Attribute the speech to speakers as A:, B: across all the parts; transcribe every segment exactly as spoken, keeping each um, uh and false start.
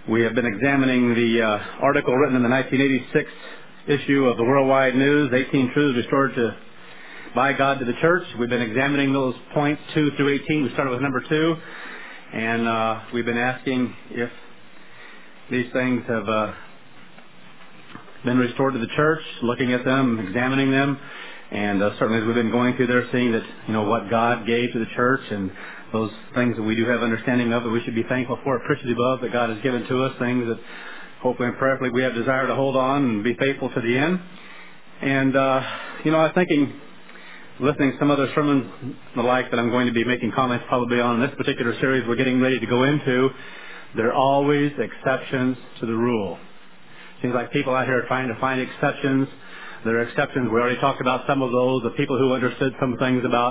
A: We have been examining the uh, article written in the nineteen eighty-six issue of the Worldwide News, eighteen Truths Restored to by God to the Church. We've been examining those points two through eighteen. We started with number two, and uh, we've been asking if these things have uh, been restored to the church, looking at them, examining them, and uh, certainly as we've been going through there, seeing that, you know, what God gave to the church and those things that we do have understanding of that we should be thankful for, appreciative of, that God has given to us, things that hopefully and prayerfully we have desire to hold on and be faithful to the end. And, uh, you know, I was thinking, listening to some other sermons and the like that I'm going to be making comments probably on in this particular series we're getting ready to go into, there are always exceptions to the rule. Seems like people out here are trying to find exceptions. There are exceptions. We already talked about some of those, the people who understood some things about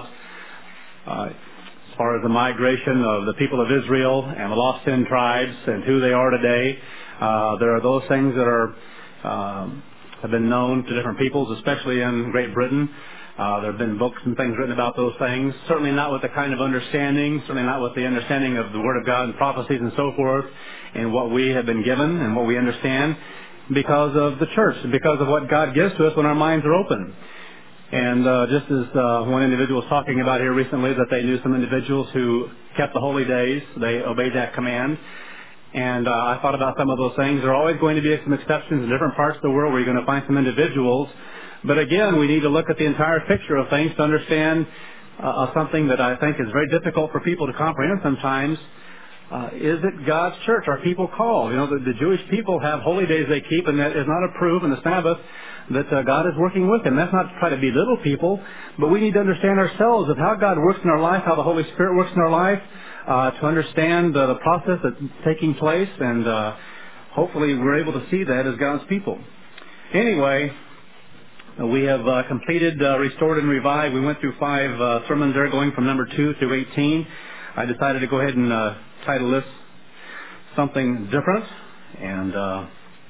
A: uh, as far as the migration of the people of Israel and the lost ten tribes and who they are today. Uh, there are those things that are um, have been known to different peoples, especially in Great Britain. Uh, there have been books and things written about those things, certainly not with the kind of understanding, certainly not with the understanding of the Word of God and prophecies and so forth, and what we have been given and what we understand because of the church, and because of what God gives to us when our minds are open. And uh, just as uh, one individual was talking about here recently, that they knew some individuals who kept the holy days, they obeyed that command. And uh, I thought about some of those things. There are always going to be some exceptions in different parts of the world where you're going to find some individuals. But again, we need to look at the entire picture of things to understand uh, something that I think is very difficult for people to comprehend sometimes. Uh, is it God's church? Are people called? You know, the, the Jewish people have holy days they keep, and that is not a proof in the Sabbath that uh, God is working with them. That's not to try to belittle people, but we need to understand ourselves of how God works in our life, how the Holy Spirit works in our life, uh, to understand uh, the process that's taking place, and uh, hopefully we're able to see that as God's people. Anyway, we have uh, completed uh, Restored and Revived. We went through five uh, sermons there, going from number two through eighteen. I decided to go ahead and uh, title this something different, and uh,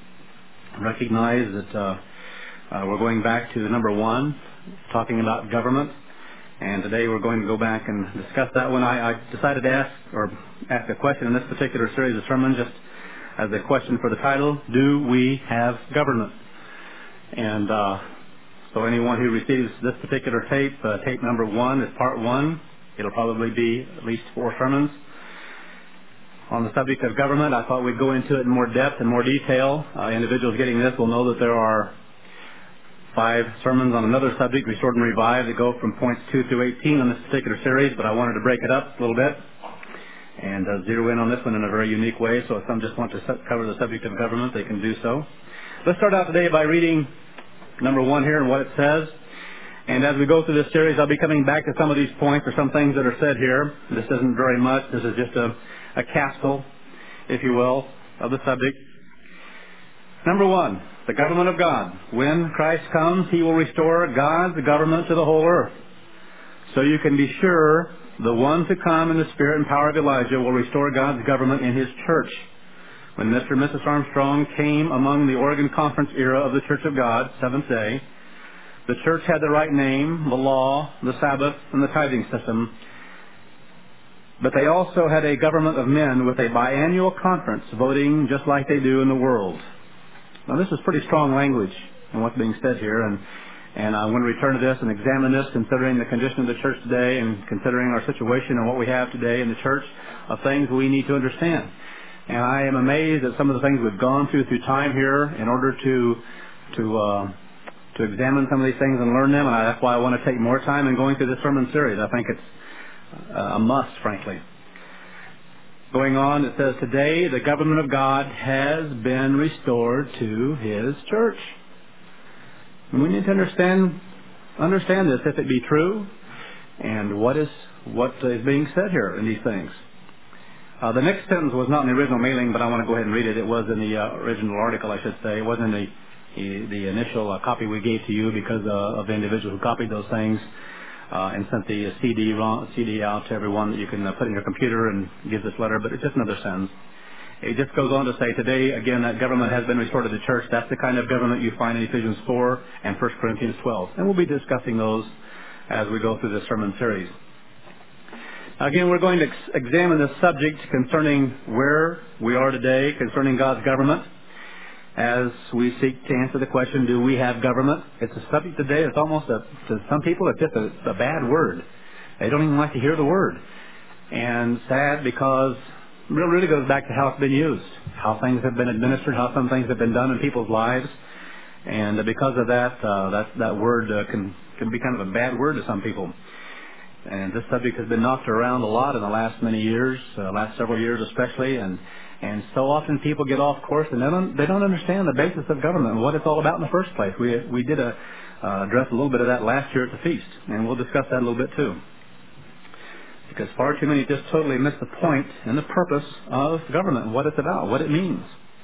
A: recognize that uh, uh, we're going back to number one, talking about government. And today we're going to go back and discuss that one. I, I decided to ask or ask a question in this particular series of sermons, just as a question for the title: do we have government? And uh, so anyone who receives this particular tape, uh, tape number one, is part one. It'll probably be at least four sermons on the subject of government. I thought we'd go into it in more depth and more detail. Uh, individuals getting this will know that there are five sermons on another subject, Restored and Revived, that go from points two through eighteen on this particular series, but I wanted to break it up a little bit and uh, zero in on this one in a very unique way. So if some just want to cover the subject of government, they can do so. Let's start out today by reading number one here and what it says. And as we go through this series, I'll be coming back to some of these points or some things that are said here. This isn't very much. This is just a, a capsule, if you will, of the subject. Number one, the government of God. When Christ comes, He will restore God's government to the whole earth. So you can be sure the one to come in the spirit and power of Elijah will restore God's government in His church. When Mister and Missus Armstrong came among the Oregon Conference era of the Church of God, Seventh Day, the church had the right name, the law, the Sabbath, and the tithing system. But they also had a government of men with a biannual conference voting just like they do in the world. Now this is pretty strong language in what's being said here, and, and I want to return to this and examine this, considering the condition of the church today and considering our situation and what we have today in the church of things we need to understand. And I am amazed at some of the things we've gone through through time here in order to to uh, to examine some of these things and learn them, and I, that's why I want to take more time in going through this sermon series. I think it's a must, frankly. Going on, it says, today the government of God has been restored to His church. And we need to understand understand this, if it be true, and what is what is being said here in these things. Uh, the next sentence was not in the original mailing, but I want to go ahead and read it. It was in the uh, original article, I should say. It wasn't in the the, the initial uh, copy we gave to you because uh, of the individual who copied those things uh, and sent the uh, C D C D out to everyone that you can uh, put in your computer and give this letter. But it's just another sentence. It just goes on to say, today, again, that government has been restored to the church. That's the kind of government you find in Ephesians four and First Corinthians twelve. And we'll be discussing those as we go through this sermon series. Again, we're going to ex- examine this subject concerning where we are today, concerning God's government, as we seek to answer the question, do we have government? It's a subject today that's almost, a, to some people, it's just a, a bad word. They don't even like to hear the word. And sad because it really goes back to how it's been used, how things have been administered, how some things have been done in people's lives. And because of that, uh, that, that word uh, can, can be kind of a bad word to some people. And this subject has been knocked around a lot in the last many years, uh, last several years especially, and and so often people get off course and they don't they don't understand the basis of government and what it's all about in the first place. We we did a, uh, address a little bit of that last year at the feast, and we'll discuss that a little bit too. Because far too many just totally miss the point and the purpose of government and what it's about, what it means.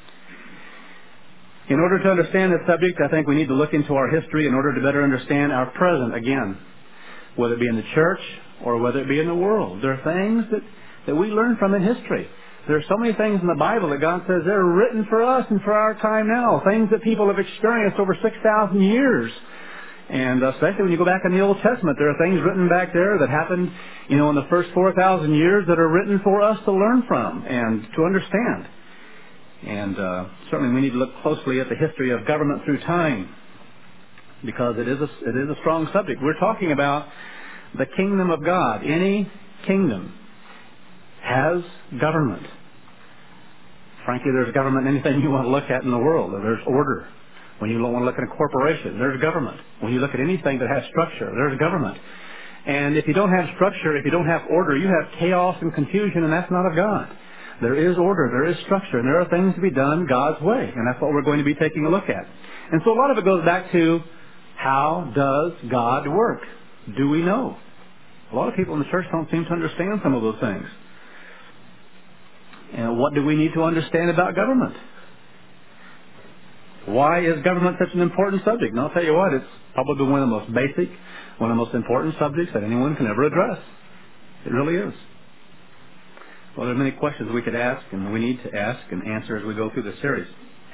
A: In order to understand this subject, I think we need to look into our history in order to better understand our present again. Whether it be in the church or whether it be in the world. There are things that, that we learn from in history. There are so many things in the Bible that God says they're written for us and for our time now. Things that people have experienced over six thousand years. And especially when you go back in the Old Testament, there are things written back there that happened, you know, in the first four thousand years that are written for us to learn from and to understand. And uh, certainly we need to look closely at the history of government through time, because it is a, it is a strong subject. We're talking about the kingdom of God. Any kingdom has government. Frankly, there's government in anything you want to look at in the world. There's order. When you want to look at a corporation, there's government. When you look at anything that has structure, there's government. And if you don't have structure, if you don't have order, you have chaos and confusion, and that's not of God. There is order, there is structure, and there are things to be done God's way. And that's what we're going to be taking a look at. And so a lot of it goes back to, how does God work? Do we know? A lot of people in the church don't seem to understand some of those things. And what do we need to understand about government? Why is government such an important subject? And I'll tell you what, it's probably one of the most basic, one of the most important subjects that anyone can ever address. It really is. Well, there are many questions we could ask, and we need to ask and answer as we go through this series.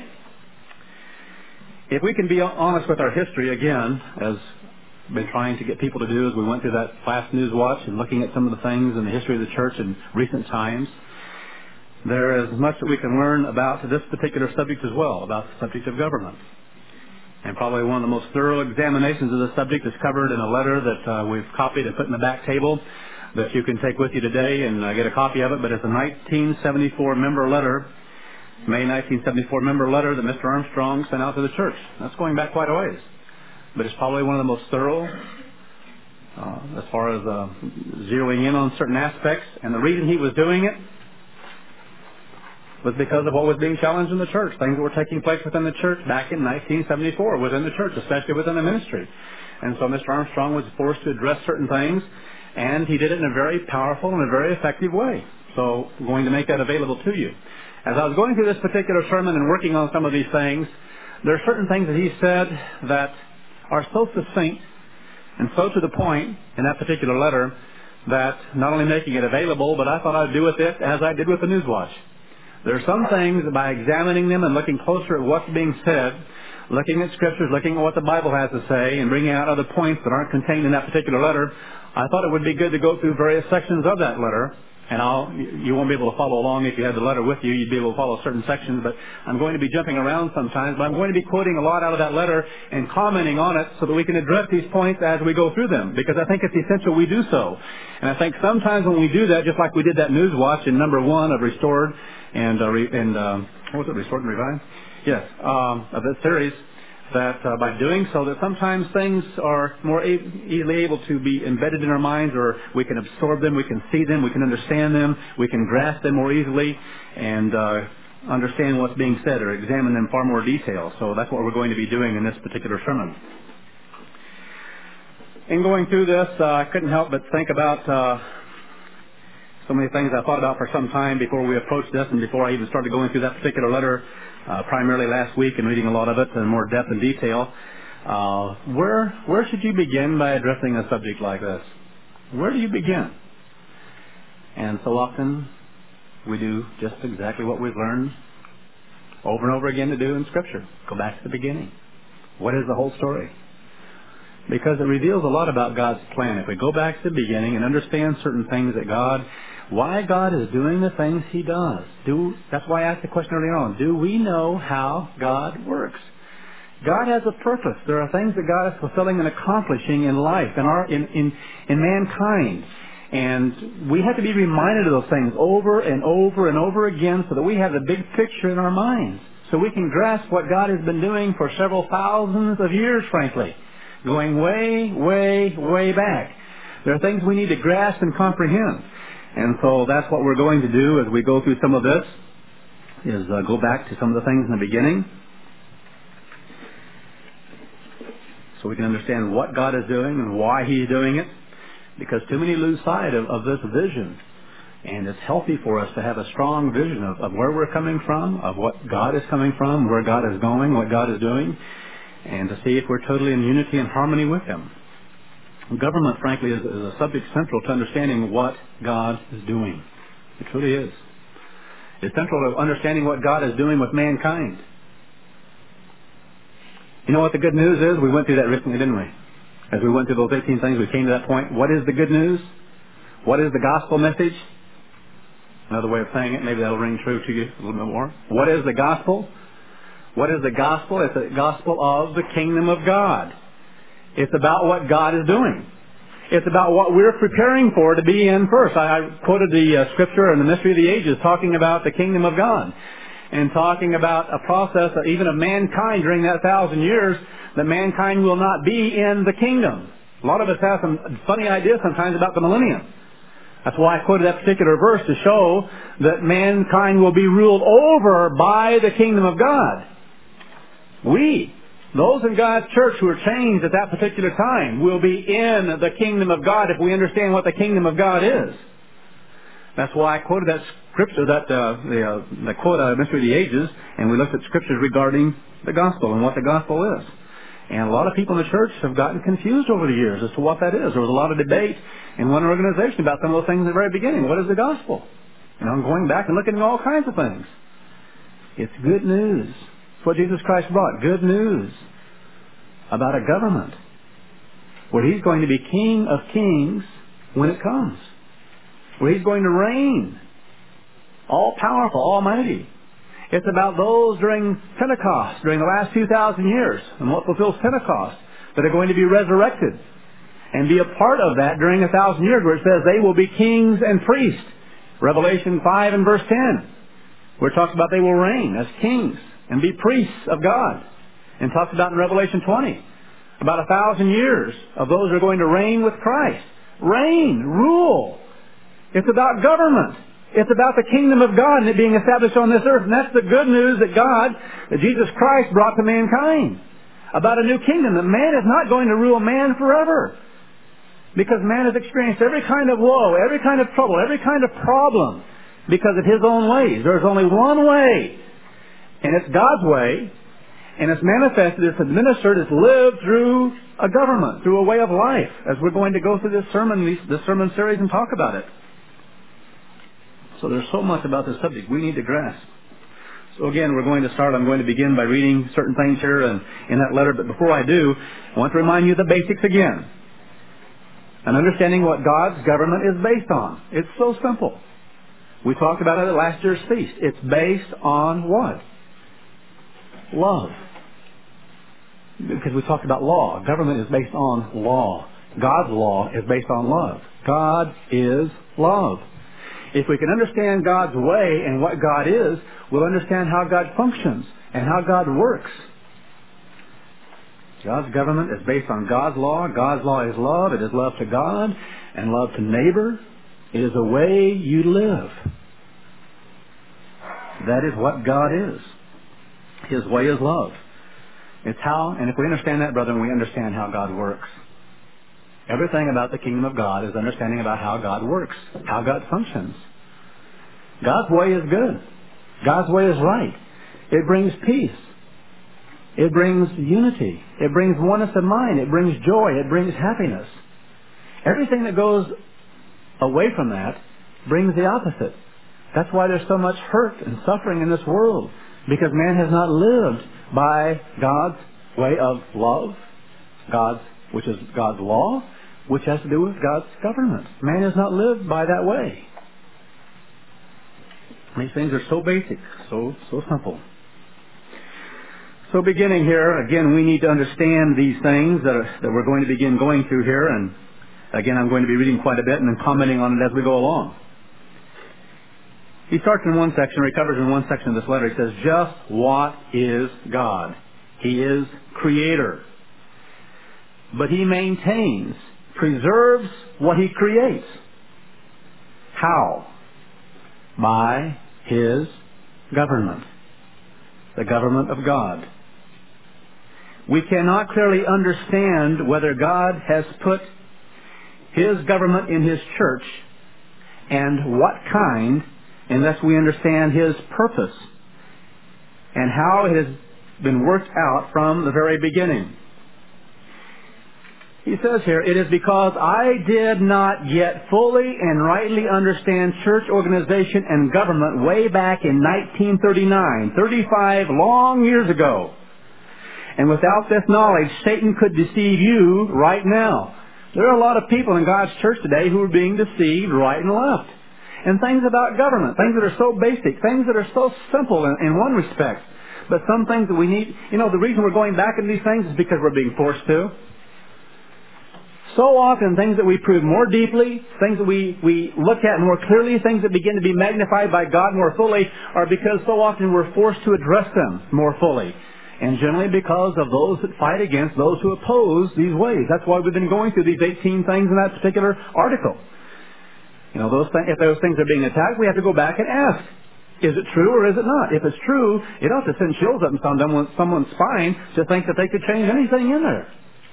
A: If we can be honest with our history again, as we've been trying to get people to do as we went through that last News Watch and looking at some of the things in the history of the church in recent times, there is much that we can learn about this particular subject as well, about the subject of government. And probably one of the most thorough examinations of the subject is covered in a letter that uh, we've copied and put in the back table that you can take with you today and uh, get a copy of it. But it's a nineteen seventy-four member letter, May nineteen seventy-four member letter that Mister Armstrong sent out to the church. That's going back quite a ways. But it's probably one of the most thorough uh, as far as uh, zeroing in on certain aspects. And the reason he was doing it was because of what was being challenged in the church. Things that were taking place within the church back in nineteen seventy-four within the church, especially within the ministry. And so Mister Armstrong was forced to address certain things, and he did it in a very powerful and a very effective way. So I'm going to make that available to you. As I was going through this particular sermon and working on some of these things, there are certain things that he said that are so succinct and so to the point in that particular letter that not only making it available, but I thought I'd do with it as I did with the News Watch. There are some things that by examining them and looking closer at what's being said, looking at scriptures, looking at what the Bible has to say, and bringing out other points that aren't contained in that particular letter, I thought it would be good to go through various sections of that letter. And I'll, you won't be able to follow along if you had the letter with you. You'd be able to follow certain sections, but I'm going to be jumping around sometimes. But I'm going to be quoting a lot out of that letter and commenting on it so that we can address these points as we go through them, because I think it's essential we do so. And I think sometimes when we do that, just like we did that News Watch in number one of Restored and, uh, re, and uh, what was it, Restored and Revived? Yes, um, of this series, that uh, by doing so, that sometimes things are more a- easily able to be embedded in our minds, or we can absorb them, we can see them, we can understand them, we can grasp them more easily, and uh, understand what's being said or examine them far more detail. So that's what we're going to be doing in this particular sermon. In going through this, uh, I couldn't help but think about uh, so many things I thought about for some time before we approached this and before I even started going through that particular letter. Uh, primarily last week and reading a lot of it in more depth and detail. Uh, where where should you begin by addressing a subject like this? Where do you begin? And so often we do just exactly what we've learned over and over again to do in Scripture. Go back to the beginning. What is the whole story? because it reveals a lot about God's plan. If we go back to the beginning and understand certain things that God, why God is doing the things He does. Do, that's why I asked the question earlier on. Do we know how God works? God has a purpose. There are things that God is fulfilling and accomplishing in life, in our, in, in, in mankind. And we have to be reminded of those things over and over and over again so that we have the big picture in our minds. So we can grasp what God has been doing for several thousands of years, frankly. Going way, way, way back. There are things we need to grasp and comprehend. And so that's what we're going to do as we go through some of this, is uh, go back to some of the things in the beginning, so we can understand what God is doing and why He's doing it. Because too many lose sight of, of this vision. And it's healthy for us to have a strong vision of, of where we're coming from, of what God is coming from, where God is going, what God is doing, and to see if we're totally in unity and harmony with Him. Government, frankly, is, is a subject central to understanding what God is doing. It truly is. It's central to understanding what God is doing with mankind. You know what the good news is? We went through that recently, didn't we? As we went through those eighteen things, we came to that point. What is the good news? What is the gospel message? Another way of saying it, maybe that'll ring true to you a little bit more. What is the gospel? What is the gospel? It's the gospel of the kingdom of God. It's about what God is doing. It's about what we're preparing for to be in first. I, I quoted the uh, scripture in the Mystery of the Ages talking about the kingdom of God and talking about a process of, even of mankind during that thousand years, that mankind will not be in the kingdom. A lot of us have some funny ideas sometimes about the millennium. That's why I quoted that particular verse, to show that mankind will be ruled over by the kingdom of God. We, those in God's church who are changed at that particular time, will be in the kingdom of God if we understand what the kingdom of God is. That's why I quoted that scripture, that uh, the, uh, the quote out of Mystery of the Ages, and we looked at scriptures regarding the gospel and what the gospel is. And a lot of people in the church have gotten confused over the years as to what that is. There was a lot of debate in one organization about some of those things at the very beginning. What is the gospel? And I'm going back and looking at all kinds of things. It's good news. It's what Jesus Christ brought. Good news about a government where He's going to be King of kings when it comes. Where He's going to reign. All powerful, almighty. It's about those during Pentecost, during the last two thousand years, and what fulfills Pentecost, that are going to be resurrected and be a part of that during a thousand years, where it says they will be kings and priests. Revelation five and verse ten, where it talks about they will reign as kings and be priests of God. And talks about in Revelation twenty, about a thousand years of those who are going to reign with Christ. Reign, rule. It's about government. It's about the kingdom of God and it being established on this earth. And that's the good news that God, that Jesus Christ brought to mankind. About a new kingdom. That man is not going to rule man forever. Because man has experienced every kind of woe, every kind of trouble, every kind of problem because of his own ways. There's only one way. And it's God's way. And it's manifested, it's administered, it's lived through a government, through a way of life. As we're going to go through this sermon, this sermon series and talk about it. So there's so much about this subject we need to grasp. So again, we're going to start. I'm going to begin by reading certain things here in, in that letter. But before I do, I want to remind you of the basics again. And understanding what God's government is based on. It's so simple. We talked about it at last year's feast. It's based on what? Love. Because we talked about law. Government is based on law. God's law is based on love. God is love. If we can understand God's way and what God is, we'll understand how God functions and how God works. God's government is based on God's law. God's law is love. It is love to God and love to neighbor. It is a way you live. That is what God is. His way is love. It's how, and if we understand that, brethren, we understand how God works. Everything about the kingdom of God is understanding about how God works, how God functions. God's way is good. God's way is right. It brings peace. It brings unity. It brings oneness of mind. It brings joy. It brings happiness. Everything that goes away from that brings the opposite. That's why there's so much hurt and suffering in this world, because man has not lived by God's way of love, God's which is God's law, which has to do with God's government. Man has not lived by that way. These things are so basic, so so simple. So beginning here, again, we need to understand these things that, are, that we're going to begin going through here. And again, I'm going to be reading quite a bit and then commenting on it as we go along. He starts in one section, or he covers in one section of this letter. He says, just what is God? He is creator. But he maintains, preserves what he creates. How? By his government. The government of God. We cannot clearly understand whether God has put his government in his church and what kind unless we understand his purpose and how it has been worked out from the very beginning. He says here, it is because I did not yet fully and rightly understand church organization and government way back in nineteen thirty-nine, thirty-five long years ago. And without this knowledge, Satan could deceive you right now. There are a lot of people in God's church today who are being deceived right and left. And things about government, things that are so basic, things that are so simple in, in one respect. But some things that we need, you know, the reason we're going back into these things is because we're being forced to. So often, things that we prove more deeply, things that we, we look at more clearly, things that begin to be magnified by God more fully, are because so often we're forced to address them more fully. And generally because of those that fight against those who oppose these ways. That's why we've been going through these eighteen things in that particular article. You know, those th- if those things are being attacked, we have to go back and ask, is it true or is it not? If it's true, it ought to send chills up and someone, someone's spine to think that they could change anything in there.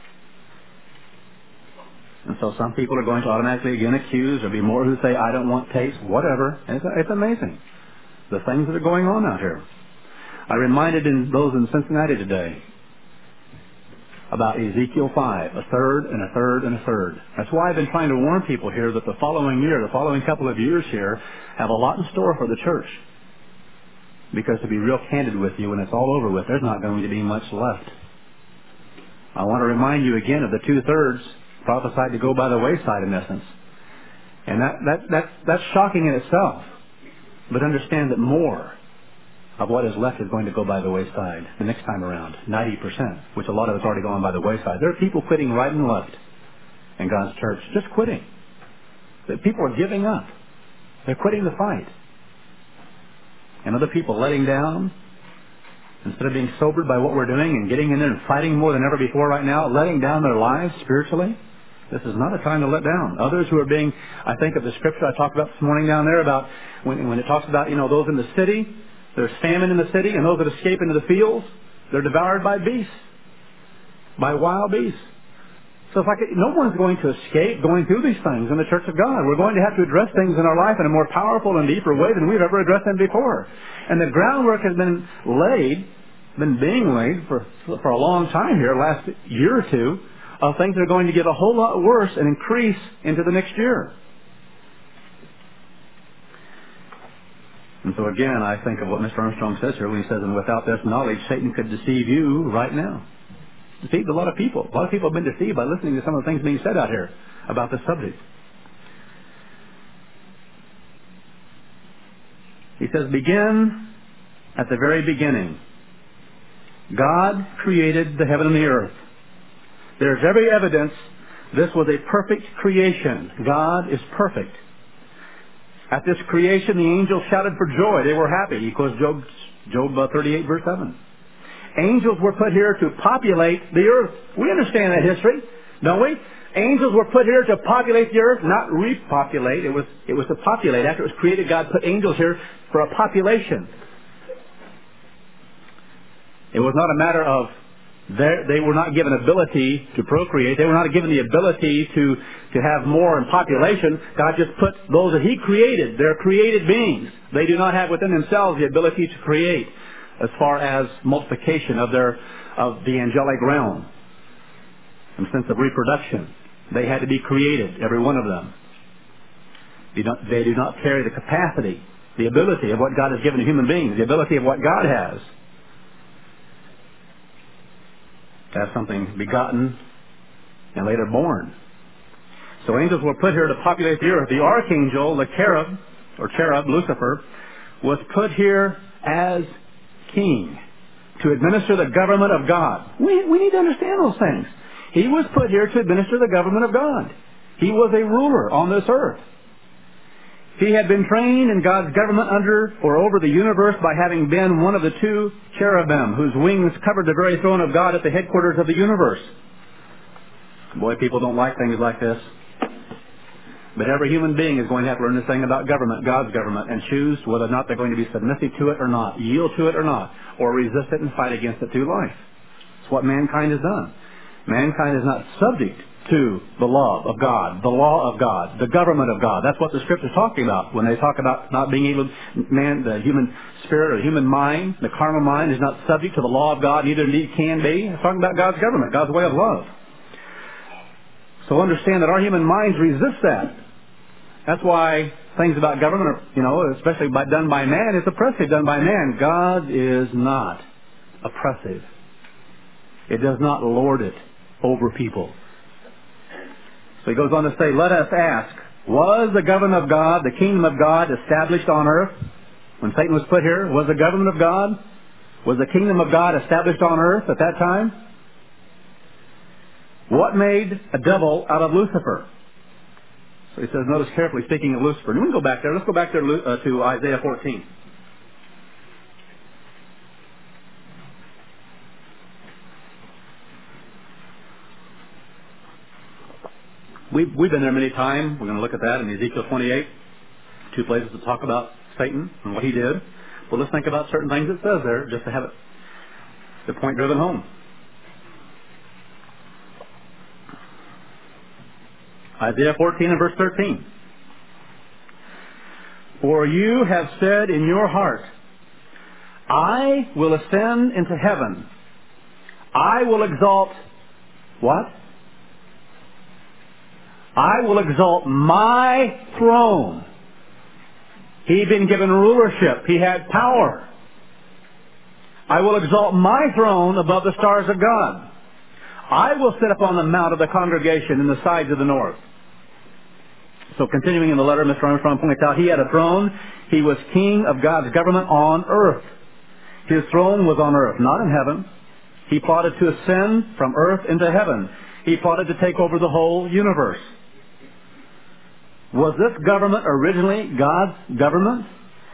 A: And so some people are going to automatically again accuse. There'll be more who say, I don't want tapes, whatever. And it's, it's amazing, the things that are going on out here. I reminded in those in Cincinnati today about Ezekiel five, a third and a third and a third. That's why I've been trying to warn people here that the following year, the following couple of years here, have a lot in store for the church. Because to be real candid with you, when it's all over with, there's not going to be much left. I want to remind you again of the two-thirds prophesied to go by the wayside in essence. And that, that, that, that's shocking in itself. But understand that more of what is left is going to go by the wayside the next time around. ninety percent, which a lot of it's already gone by the wayside. There are people quitting right and left in God's church. Just quitting. The people are giving up. They're quitting the fight. And other people letting down. Instead of being sobered by what we're doing and getting in there and fighting more than ever before right now, letting down their lives spiritually. This is not a time to let down. Others who are being, I think of the scripture I talked about this morning down there about when, when it talks about, you know, those in the city. There's famine in the city, and those that escape into the fields, they're devoured by beasts, by wild beasts. So if I could, no one's going to escape going through these things in the church of God. We're going to have to address things in our life in a more powerful and deeper way than we've ever addressed them before. And the groundwork has been laid, been being laid for, for a long time here, last year or two, of things that are going to get a whole lot worse and increase into the next year. And so again, I think of what Mister Armstrong says here when he says, and without this knowledge, Satan could deceive you right now. Deceived a lot of people. A lot of people have been deceived by listening to some of the things being said out here about this subject. He says, begin at the very beginning. God created the heaven and the earth. There's every evidence this was a perfect creation. God is perfect. At this creation, the angels shouted for joy. They were happy. He quotes Job, Job uh, thirty-eight, verse seven. Angels were put here to populate the earth. We understand that history, don't we? Angels were put here to populate the earth, not repopulate. It was, it was to populate. After it was created, God put angels here for a population. It was not a matter of they were not given ability to procreate. They were not given the ability to, to have more in population. God just put those that He created. They're created beings. They do not have within themselves the ability to create as far as multiplication of their of the angelic realm. In the sense of reproduction. They had to be created, every one of them. They, don't, they do not carry the capacity, the ability of what God has given to human beings, the ability of what God has. To have something begotten and later born. So angels were put here to populate the earth. The archangel, the cherub, or cherub, Lucifer, was put here as king to administer the government of God. We, we need to understand those things. He was put here to administer the government of God. He was a ruler on this earth. He had been trained in God's government under or over the universe by having been one of the two cherubim whose wings covered the very throne of God at the headquarters of the universe. Boy, people don't like things like this. But every human being is going to have to learn this thing about government, God's government, and choose whether or not they're going to be submissive to it or not, yield to it or not, or resist it and fight against it through life. It's what mankind has done. Mankind is not subject to the law of God, the law of God, the government of God. That's what the Scripture is talking about when they talk about not being able, man, the human spirit or human mind, the carnal mind is not subject to the law of God, neither indeed can be. It's talking about God's government, God's way of love. So understand that our human minds resist that. That's why things about government are, you know, especially by, done by man, is oppressive done by man. God is not oppressive. It does not lord it over people. So he goes on to say, let us ask, was the government of God, the kingdom of God, established on earth? When Satan was put here, was the government of God, was the kingdom of God established on earth at that time? What made a devil out of Lucifer? So he says, notice carefully, speaking of Lucifer. And we can go back there. Let's go back there uh, to Isaiah fourteen. We've, we've been there many times. We're going to look at that in Ezekiel twenty-eight. Two places to talk about Satan and what he did. Well, let's think about certain things it says there, just to have it, the point driven home. Isaiah fourteen and verse thirteen. For you have said in your heart, I will ascend into heaven. I will exalt, what? I will exalt my throne. He'd been given rulership. He had power. I will exalt my throne above the stars of God. I will sit upon the mount of the congregation in the sides of the north. So continuing in the letter, Mister Armstrong points out he had a throne. He was king of God's government on earth. His throne was on earth, not in heaven. He plotted to ascend from earth into heaven. He plotted to take over the whole universe. Was this government originally God's government?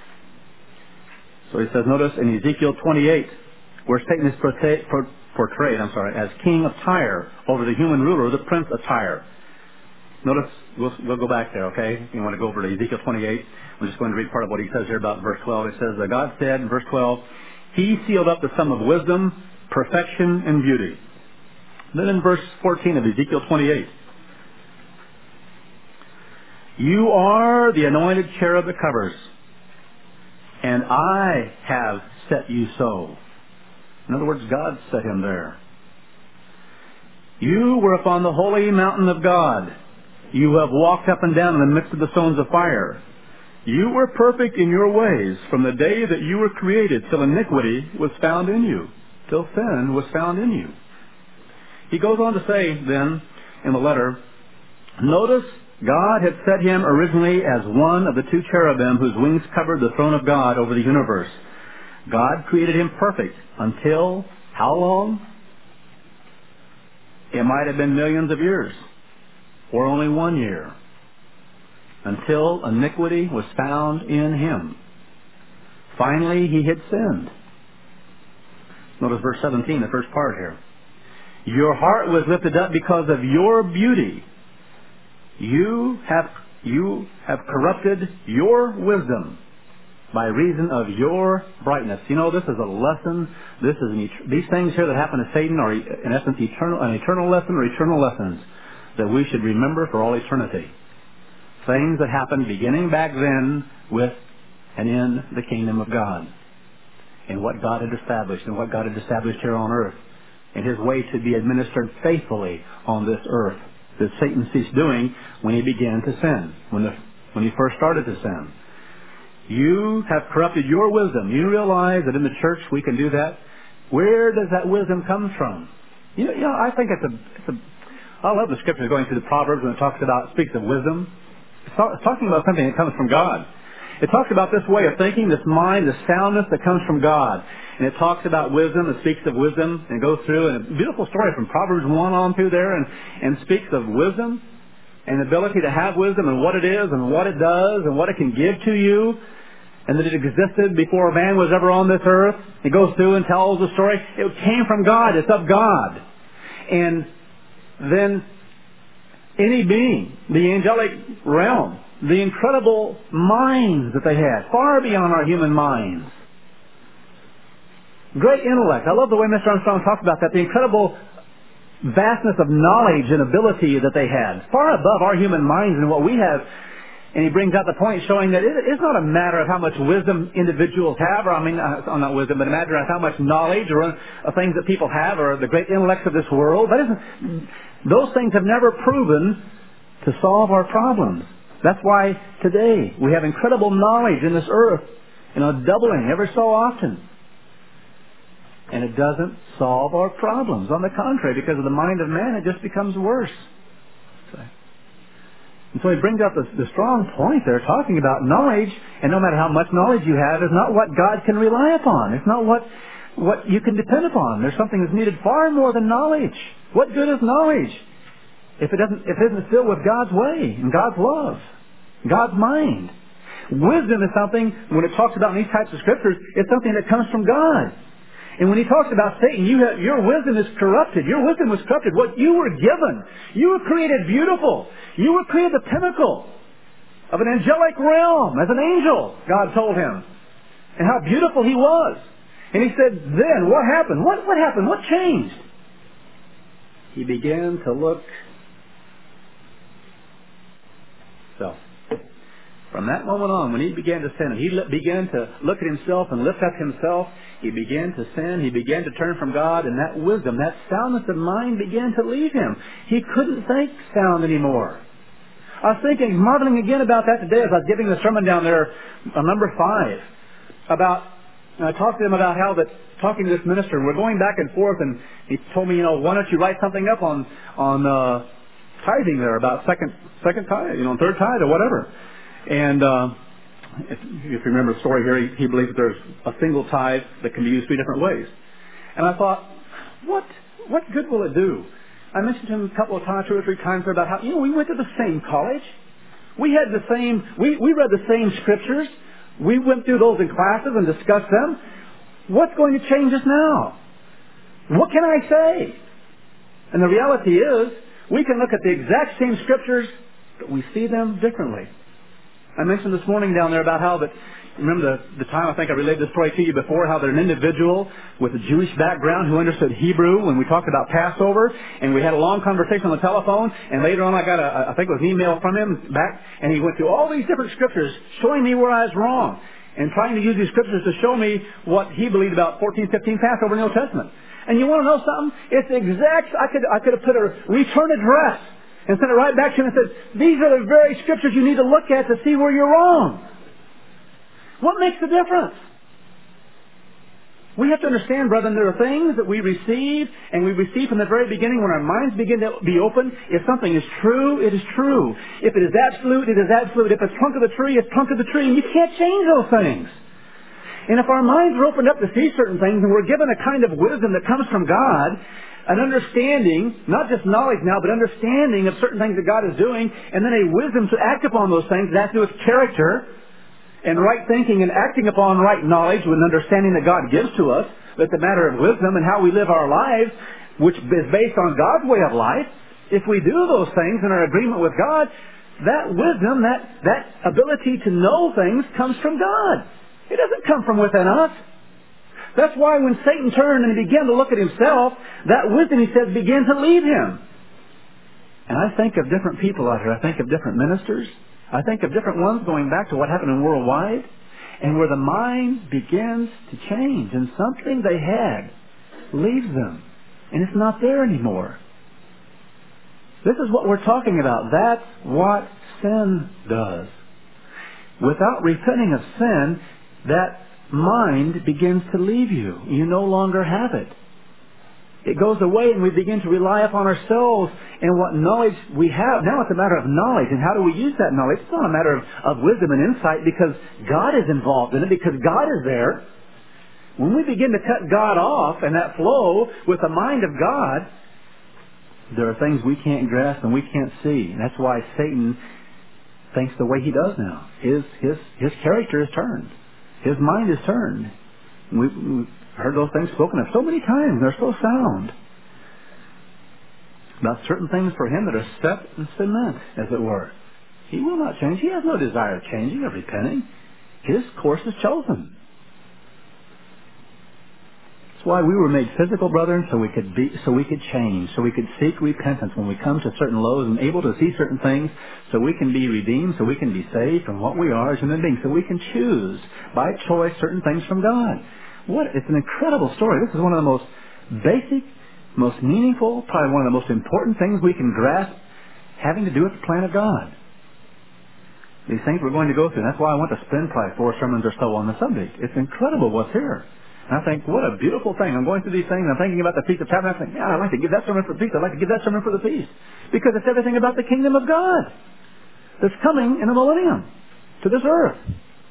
A: So he says, notice in Ezekiel twenty-eight, where Satan is portrayed, portrayed I'm sorry, as king of Tyre over the human ruler, the prince of Tyre. Notice, we'll, we'll go back there, okay? You want to go over to Ezekiel twenty-eight. I'm just going to read part of what he says here about verse twelve. It says, God said in verse twelve, He sealed up the sum of wisdom, perfection, and beauty. Then in verse fourteen of Ezekiel twenty-eight, you are the anointed cherub that covers, and I have set you so. In other words, God set him there. You were upon the holy mountain of God. You have walked up and down in the midst of the stones of fire. You were perfect in your ways from the day that you were created till iniquity was found in you, till sin was found in you. He goes on to say then in the letter, notice God had set him originally as one of the two cherubim whose wings covered the throne of God over the universe. God created him perfect until how long? It might have been millions of years, or only one year, until iniquity was found in him. Finally, he had sinned. Notice verse seventeen, the first part here. Your heart was lifted up because of your beauty. You have, you have corrupted your wisdom by reason of your brightness. You know, this is a lesson. This is an, these things here that happen to Satan are, in essence, eternal, an eternal lesson or eternal lessons that we should remember for all eternity. Things that happened beginning back then with and in the kingdom of God, and what God had established, and what God had established here on earth, and his way to be administered faithfully on this earth that Satan ceased doing when he began to sin, when, the, when he first started to sin. You have corrupted your wisdom. You realize that in the church we can do that. Where does that wisdom come from? You know, you know I think it's a, it's a I love the scriptures going through the Proverbs when it talks about, speaks of wisdom. It's, talk, it's talking about something that comes from God. It talks about this way of thinking, this mind, this soundness that comes from God. And it talks about wisdom, it speaks of wisdom, and goes through, and a beautiful story from Proverbs one on through there, and, and speaks of wisdom, and the ability to have wisdom, and what it is, and what it does, and what it can give to you, and that it existed before man was ever on this earth. It goes through and tells the story. It came from God. It's of God. And then any being, the angelic realm, the incredible minds that they had, far beyond our human minds. Great intellect. I love the way Mister Armstrong talked about that. The incredible vastness of knowledge and ability that they had, far above our human minds and what we have. And he brings out the point showing that it, it's not a matter of how much wisdom individuals have, or I mean, uh, not wisdom, but a matter of how much knowledge or uh, things that people have, or the great intellects of this world. That isn't, those things have never proven to solve our problems. That's why today we have incredible knowledge in this earth, you know, doubling every so often. And it doesn't solve our problems. On the contrary, because of the mind of man, it just becomes worse. So, and so he brings up the, the strong point there, talking about knowledge, and no matter how much knowledge you have, is not what God can rely upon. It's not what, what you can depend upon. There's something that's needed far more than knowledge. What good is knowledge if it doesn't, if it isn't filled with God's way and God's love, God's mind? Wisdom is something, when it talks about in these types of scriptures, it's something that comes from God. And when he talks about Satan, you have, your wisdom is corrupted. Your wisdom was corrupted. What you were given, you were created beautiful. You were created the pinnacle of an angelic realm as an angel, God told him. And how beautiful he was. And he said, then what happened? What, what happened? What changed? He began to look self. From that moment on, when he began to sin, and he began to look at himself and lift up himself, he began to sin, he began to turn from God, and that wisdom, that soundness of mind began to leave him. He couldn't think sound anymore. I was thinking, marveling again about that today as I was giving the sermon down there, uh, number five, about, and I talked to him about how that, talking to this minister, and we're going back and forth, and he told me, you know, why don't you write something up on, on, uh, tithing there, about second, second tithe, you know, third tithe or whatever. And uh, if, if you remember the story here, he, he believes that there's a single tithe that can be used three different ways. And I thought, what what good will it do? I mentioned to him a couple of times, two or three times, about how, you know, we went to the same college. We had the same, we, we read the same scriptures. We went through those in classes and discussed them. What's going to change us now? What can I say? And the reality is, we can look at the exact same scriptures, but we see them differently. I mentioned this morning down there about how that, remember the, the time I think I relayed this story to you before, how that an individual with a Jewish background who understood Hebrew when we talked about Passover, and we had a long conversation on the telephone, and later on I got a, I think it was an email from him back, and he went through all these different scriptures showing me where I was wrong, and trying to use these scriptures to show me what he believed about fourteen fifteen Passover in the Old Testament. And you want to know something? It's exact, I could, I could have put a return address and sent it right back to him and said, these are the very scriptures you need to look at to see where you're wrong. What makes the difference? We have to understand, brethren, there are things that we receive, and we receive from the very beginning when our minds begin to be open. If something is true, it is true. If it is absolute, it is absolute. If it's trunk of the tree, it's trunk of the tree, and you can't change those things. And if our minds are opened up to see certain things, and we're given a kind of wisdom that comes from God, an understanding, not just knowledge now, but understanding of certain things that God is doing, and then a wisdom to act upon those things, that has to do with character, and right thinking and acting upon right knowledge with an understanding that God gives to us. That's a matter of wisdom and how we live our lives, which is based on God's way of life. If we do those things in our agreement with God, that wisdom, that, that ability to know things comes from God. It doesn't come from within us. That's why when Satan turned and began to look at himself, that wisdom, he says, began to leave him. And I think of different people out here. I think of different ministers. I think of different ones going back to what happened in worldwide, and where the mind begins to change, and something they had leaves them, and it's not there anymore. This is what we're talking about. That's what sin does. Without repenting of sin, that mind begins to leave you. You no longer have it.
B: It goes away and we begin to rely upon ourselves and what knowledge we have. Now it's a matter of knowledge. And how do we use that knowledge? It's not a matter of, of wisdom and insight because God is involved in it, because God is there. When we begin to cut God off and that flow with the mind of God, there are things we can't grasp and we can't see. And that's why Satan thinks the way he does now. His, his, his character is turned. His mind is turned. We've, we've heard those things spoken of so many times. They're so sound. About certain things for him that are set in cement, as it were. He will not change. He has no desire of changing or repenting. His course is chosen. That's why we were made physical, brethren, so we could be, so we could change, so we could seek repentance when we come to certain lows and able to see certain things, so we can be redeemed, so we can be saved from what we are as human beings, so we can choose by choice certain things from God. What? It's an incredible story. This is one of the most basic, most meaningful, probably one of the most important things we can grasp having to do with the plan of God. These things we're going to go through. And that's why I want to spend probably four sermons or so on the subject. It's incredible what's here. And I think, what a beautiful thing. I'm going through these things. I'm thinking about the Feast of Tabernacles. I think, yeah, I'd like to give that sermon for the feast. I'd like to give that sermon for the feast. Because it's everything about the kingdom of God that's coming in the millennium to this earth.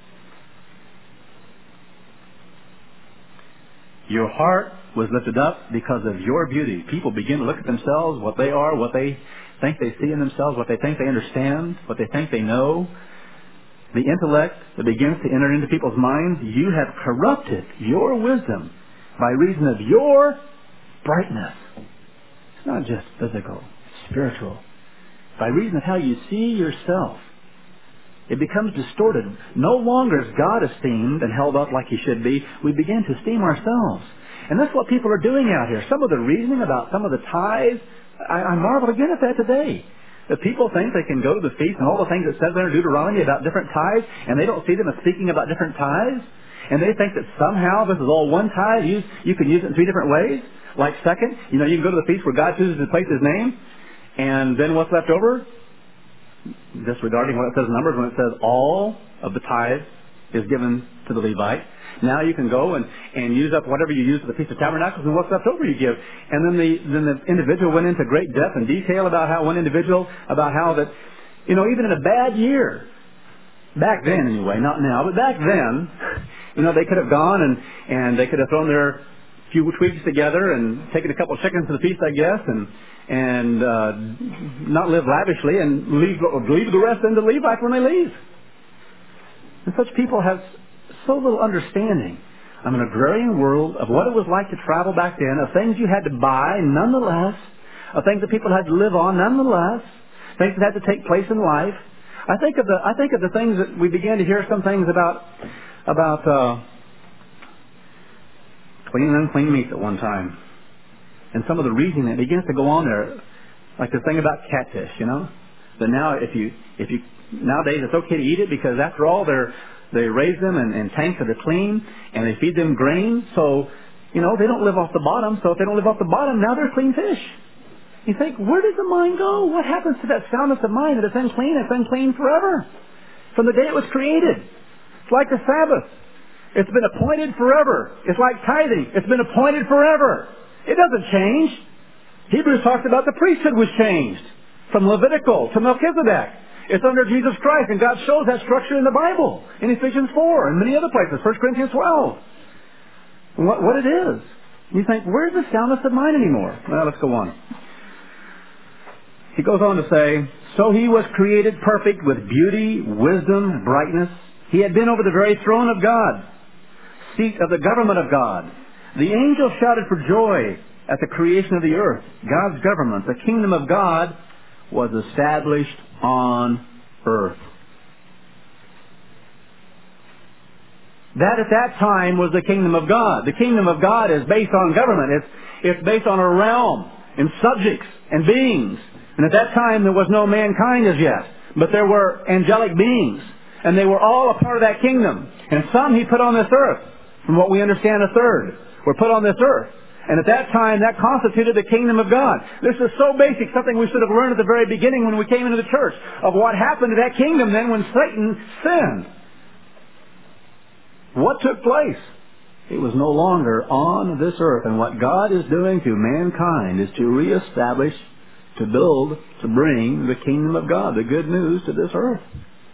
B: Your heart was lifted up because of your beauty. People begin to look at themselves, what they are, what they think they see in themselves, what they think they understand, what they think they know. The intellect that begins to enter into people's minds, you have corrupted your wisdom by reason of your brightness. It's not just physical, it's spiritual. By reason of how you see yourself. It becomes distorted. No longer is God esteemed and held up like he should be. We begin to esteem ourselves. And that's what people are doing out here. Some of the reasoning about some of the tithes, I, I marvel again at that today. That people think they can go to the feast and all the things that says there in Deuteronomy about different tithes, and they don't see them as speaking about different tithes. And they think that somehow this is all one tithe. You, you can use it in three different ways. Like second, you know, you can go to the feast where God chooses to place his name, and then what's left over? Disregarding what it says in Numbers when it says all of the tithe is given to the Levite. Now you can go and, and use up whatever you use for the Feast of Tabernacles, and what's left over you give. And then the then the individual went into great depth and detail about how one individual, about how that, you know, even in a bad year, back then anyway, not now, but back then, you know, they could have gone and, and they could have thrown their few tweaks together and taken a couple of chickens to the feast, I guess, and and uh, not live lavishly and leave, leave the rest into Levites when they leave. And such people have so little understanding of an agrarian world, of what it was like to travel back then, of things you had to buy nonetheless, of things that people had to live on nonetheless, things that had to take place in life. I think of the I think of the things that we began to hear some things about about uh, clean and unclean meats at one time. And some of the reasoning that begins to go on there, like the thing about catfish, you know, that now if you if you nowadays it's okay to eat it because after all they're they raise them in, in tanks that are clean and they feed them grain, so you know they don't live off the bottom. So if they don't live off the bottom, now they're clean fish. You think, where does the mind go? What happens to that soundness of mind that it's unclean? It's unclean forever, from the day it was created. It's like the Sabbath. It's been appointed forever. It's like tithing. It's been appointed forever. It doesn't change. Hebrews talks about the priesthood was changed from Levitical to Melchizedek. It's under Jesus Christ, and God shows that structure in the Bible, in Ephesians four and many other places, First Corinthians twelve. And what, what it is. You think, where's the soundness of mind anymore? Well, let's go on. He goes on to say, so he was created perfect with beauty, wisdom, brightness. He had been over the very throne of God, seat of the government of God. The angels shouted for joy at the creation of the earth. God's government, the kingdom of God, was established on earth. That at that time was the kingdom of God. The kingdom of God is based on government. It's, it's based on a realm and subjects and beings. And at that time there was no mankind as yet, but there were angelic beings. And they were all a part of that kingdom. And some he put on this earth. From what we understand, a third were put on this earth. And at that time, that constituted the kingdom of God. This is so basic, something we should have learned at the very beginning when we came into the church, of what happened to that kingdom then when Satan sinned. What took place? It was no longer on this earth. And what God is doing to mankind is to reestablish, to build, to bring the kingdom of God, the good news, to this earth.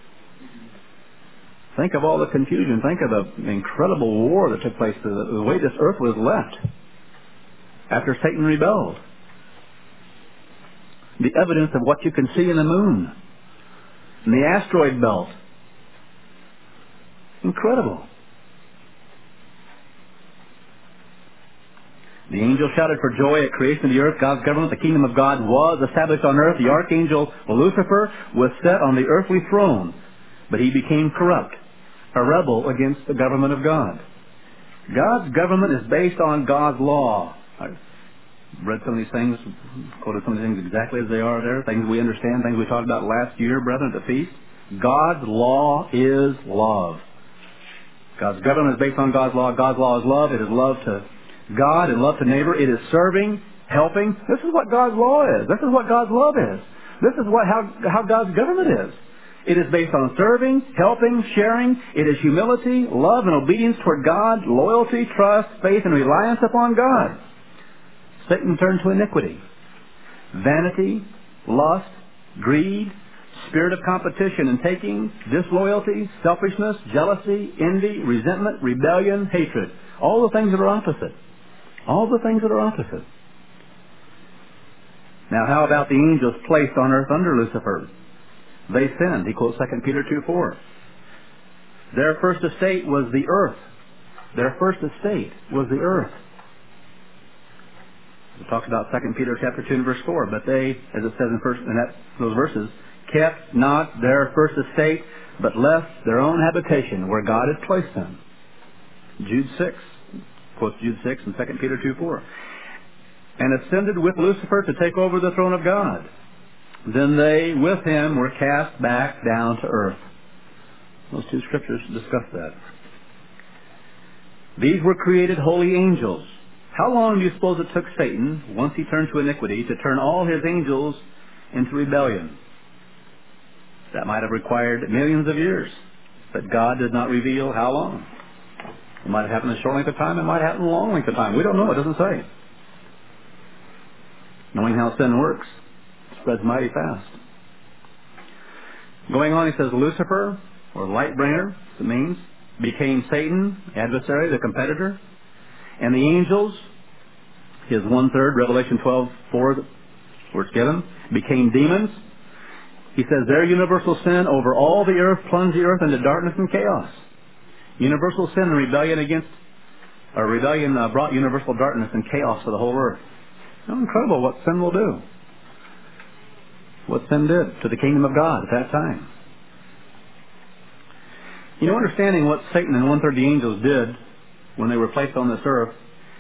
B: Think of all the confusion. Think of the incredible war that took place, the, the way this earth was left after Satan rebelled. The evidence of what you can see in the moon, in the asteroid belt. Incredible. The angel shouted for joy at creation of the earth. God's government, the kingdom of God, was established on earth. The archangel Lucifer was set on the earthly throne, but he became corrupt, a rebel against the government of God. God's government is based on God's law. I read some of these things, quoted some of these things exactly as they are there, things we understand, things we talked about last year, brethren, at the feast. God's law is love. God's government is based on God's law. God's law is love. It is love to God and love to neighbor. It is serving, helping. This is what God's law is. This is what God's love is. This is what how, how God's government is. It is based on serving, helping, sharing. It is humility, love, and obedience toward God, loyalty, trust, faith, and reliance upon God. Satan turned to iniquity, vanity, lust, greed, spirit of competition and taking, disloyalty, selfishness, jealousy, envy, resentment, rebellion, hatred. All the things that are opposite. All the things that are opposite. Now, how about the angels placed on earth under Lucifer? They sinned. He quotes Second Peter two four. Their first estate was the earth. Their first estate was the earth. It talks about Second Peter chapter two and verse four. But they, as it says in, first, in that, those verses, kept not their first estate, but left their own habitation where God had placed them. Jude six. Quotes Jude six and Second Peter two four. And ascended with Lucifer to take over the throne of God. Then they, with him, were cast back down to earth. Those two scriptures discuss that. These were created holy angels. How long do you suppose it took Satan, once he turned to iniquity, to turn all his angels into rebellion? That might have required millions of years. But God did not reveal how long. It might have happened in a short length of time. It might have happened in a long length of time. We don't know. It doesn't say. Knowing how sin works, it spreads mighty fast. Going on, he says, Lucifer, or light bringer, it means, became Satan, adversary, the competitor. And the angels, his one-third, Revelation twelve four, where it's given, became demons. He says their universal sin over all the earth plunged the earth into darkness and chaos. Universal sin and rebellion against, or rebellion uh, brought universal darkness and chaos to the whole earth. How incredible what sin will do. What sin did to the kingdom of God at that time. You know, understanding what Satan and one-third of the angels did when they were placed on this earth,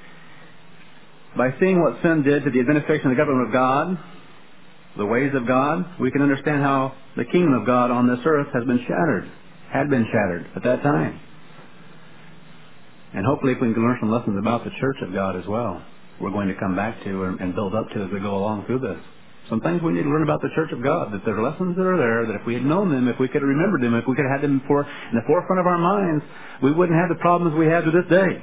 B: by seeing what sin did to the administration of the government of God, the ways of God, we can understand how the kingdom of God on this earth has been shattered, had been shattered at that time. And hopefully if we can learn some lessons about the church of God as well, we're going to come back to and build up to as we go along through this. Some things we need to learn about the church of God, that there are lessons that are there, that if we had known them, if we could have remembered them, if we could have had them for, in the forefront of our minds, we wouldn't have the problems we have to this day.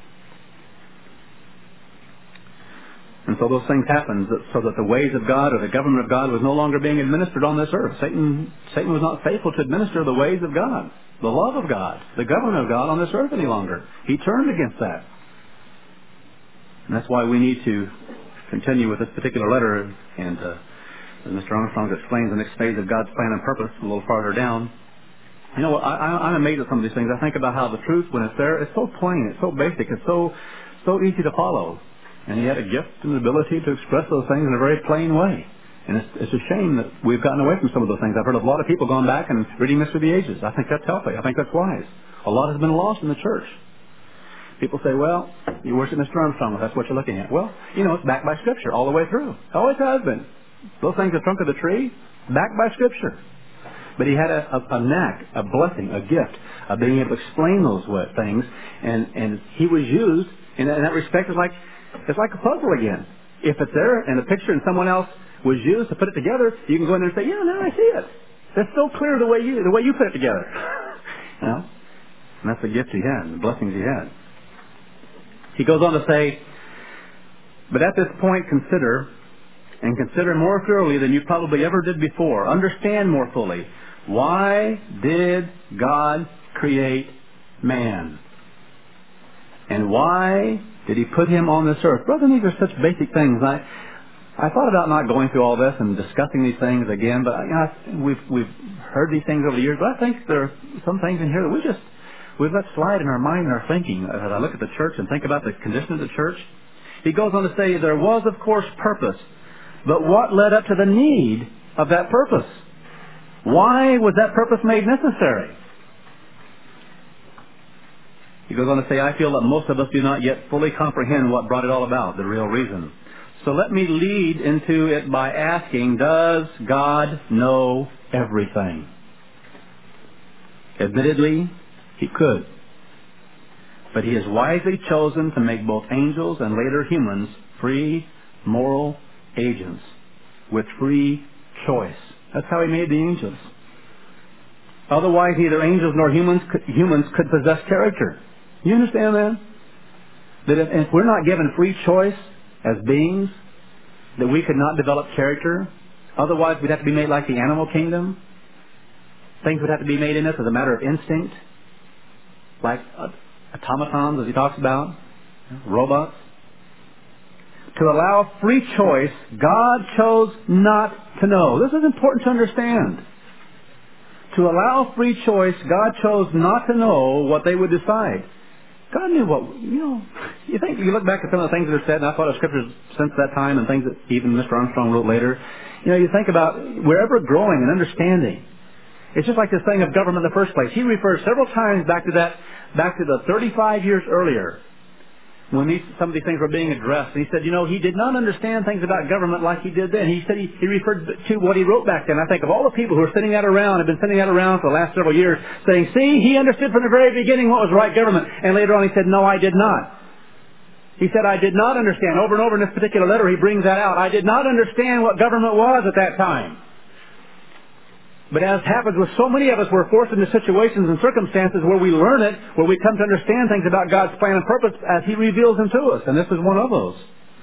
B: And so those things happened so that the ways of God or the government of God was no longer being administered on this earth. Satan, Satan was not faithful to administer the ways of God, the love of God, the government of God on this earth any longer. He turned against that. And that's why we need to continue with this particular letter. And uh, as Mister Armstrong explains the next phase of God's plan and purpose a little farther down. You know, I, I, I'm amazed at some of these things. I think about how the truth, when it's there, it's so plain, it's so basic, it's so so easy to follow. And he had a gift and an ability to express those things in a very plain way. And it's, it's a shame that we've gotten away from some of those things. I've heard of a lot of people going back and reading this through the ages. I think that's healthy. I think that's wise. A lot has been lost in the church. People say, well, you worship Mister Armstrong, if that's what you're looking at. Well, you know, it's backed by Scripture all the way through. It always has been. Those things, the trunk of the tree, backed by Scripture. But he had a, a, a knack, a blessing, a gift of being able to explain those things. And, and he was used, in that, in that respect, it's like, it's like a puzzle again. If it's there in a picture and someone else was used to put it together, you can go in there and say, yeah, now I see it. It's so clear the way you, the way you put it together. You know? And that's the gift he had, the blessings he had. He goes on to say, but at this point consider, and consider more thoroughly than you probably ever did before. Understand more fully. Why did God create man? And why did He put him on this earth? Brother, these are such basic things. I I thought about not going through all this and discussing these things again, but you know, we've we've heard these things over the years. But I think there are some things in here that we just we've let slide in our mind and our thinking. As I look at the church and think about the condition of the church, he goes on to say there was, of course, purpose, but what led up to the need of that purpose? Why was that purpose made necessary? He goes on to say, I feel that most of us do not yet fully comprehend what brought it all about, the real reason. So let me lead into it by asking, does God know everything? Admittedly, He could. But He has wisely chosen to make both angels and later humans free moral agents with free choice. That's how He made the angels. Otherwise, neither angels nor humans could, humans could possess character. You understand that? That if, if we're not given free choice as beings, that we could not develop character. Otherwise, we'd have to be made like the animal kingdom. Things would have to be made in us as a matter of instinct, like uh, automatons, as he talks about, robots. To allow free choice, God chose not to know. This is important to understand. To allow free choice, God chose not to know what they would decide. God knew what, you know, you think, you look back at some of the things that are said, and I've thought of scriptures since that time and things that even Mister Armstrong wrote later. You know, you think about, we're ever growing and understanding. It's just like this thing of government in the first place. He refers several times back to that, back to the thirty-five years earlier, when these, some of these things were being addressed. And he said, you know, he did not understand things about government like he did then. He said he, he referred to what he wrote back then. I think of all the people who are sitting that around, have been sitting that around for the last several years, saying, see, he understood from the very beginning what was right government. And later on he said, no, I did not. He said, I did not understand. Over and over in this particular letter he brings that out. I did not understand what government was at that time. But as happens with so many of us, we're forced into situations and circumstances where we learn it, where we come to understand things about God's plan and purpose as He reveals them to us. And this is one of those.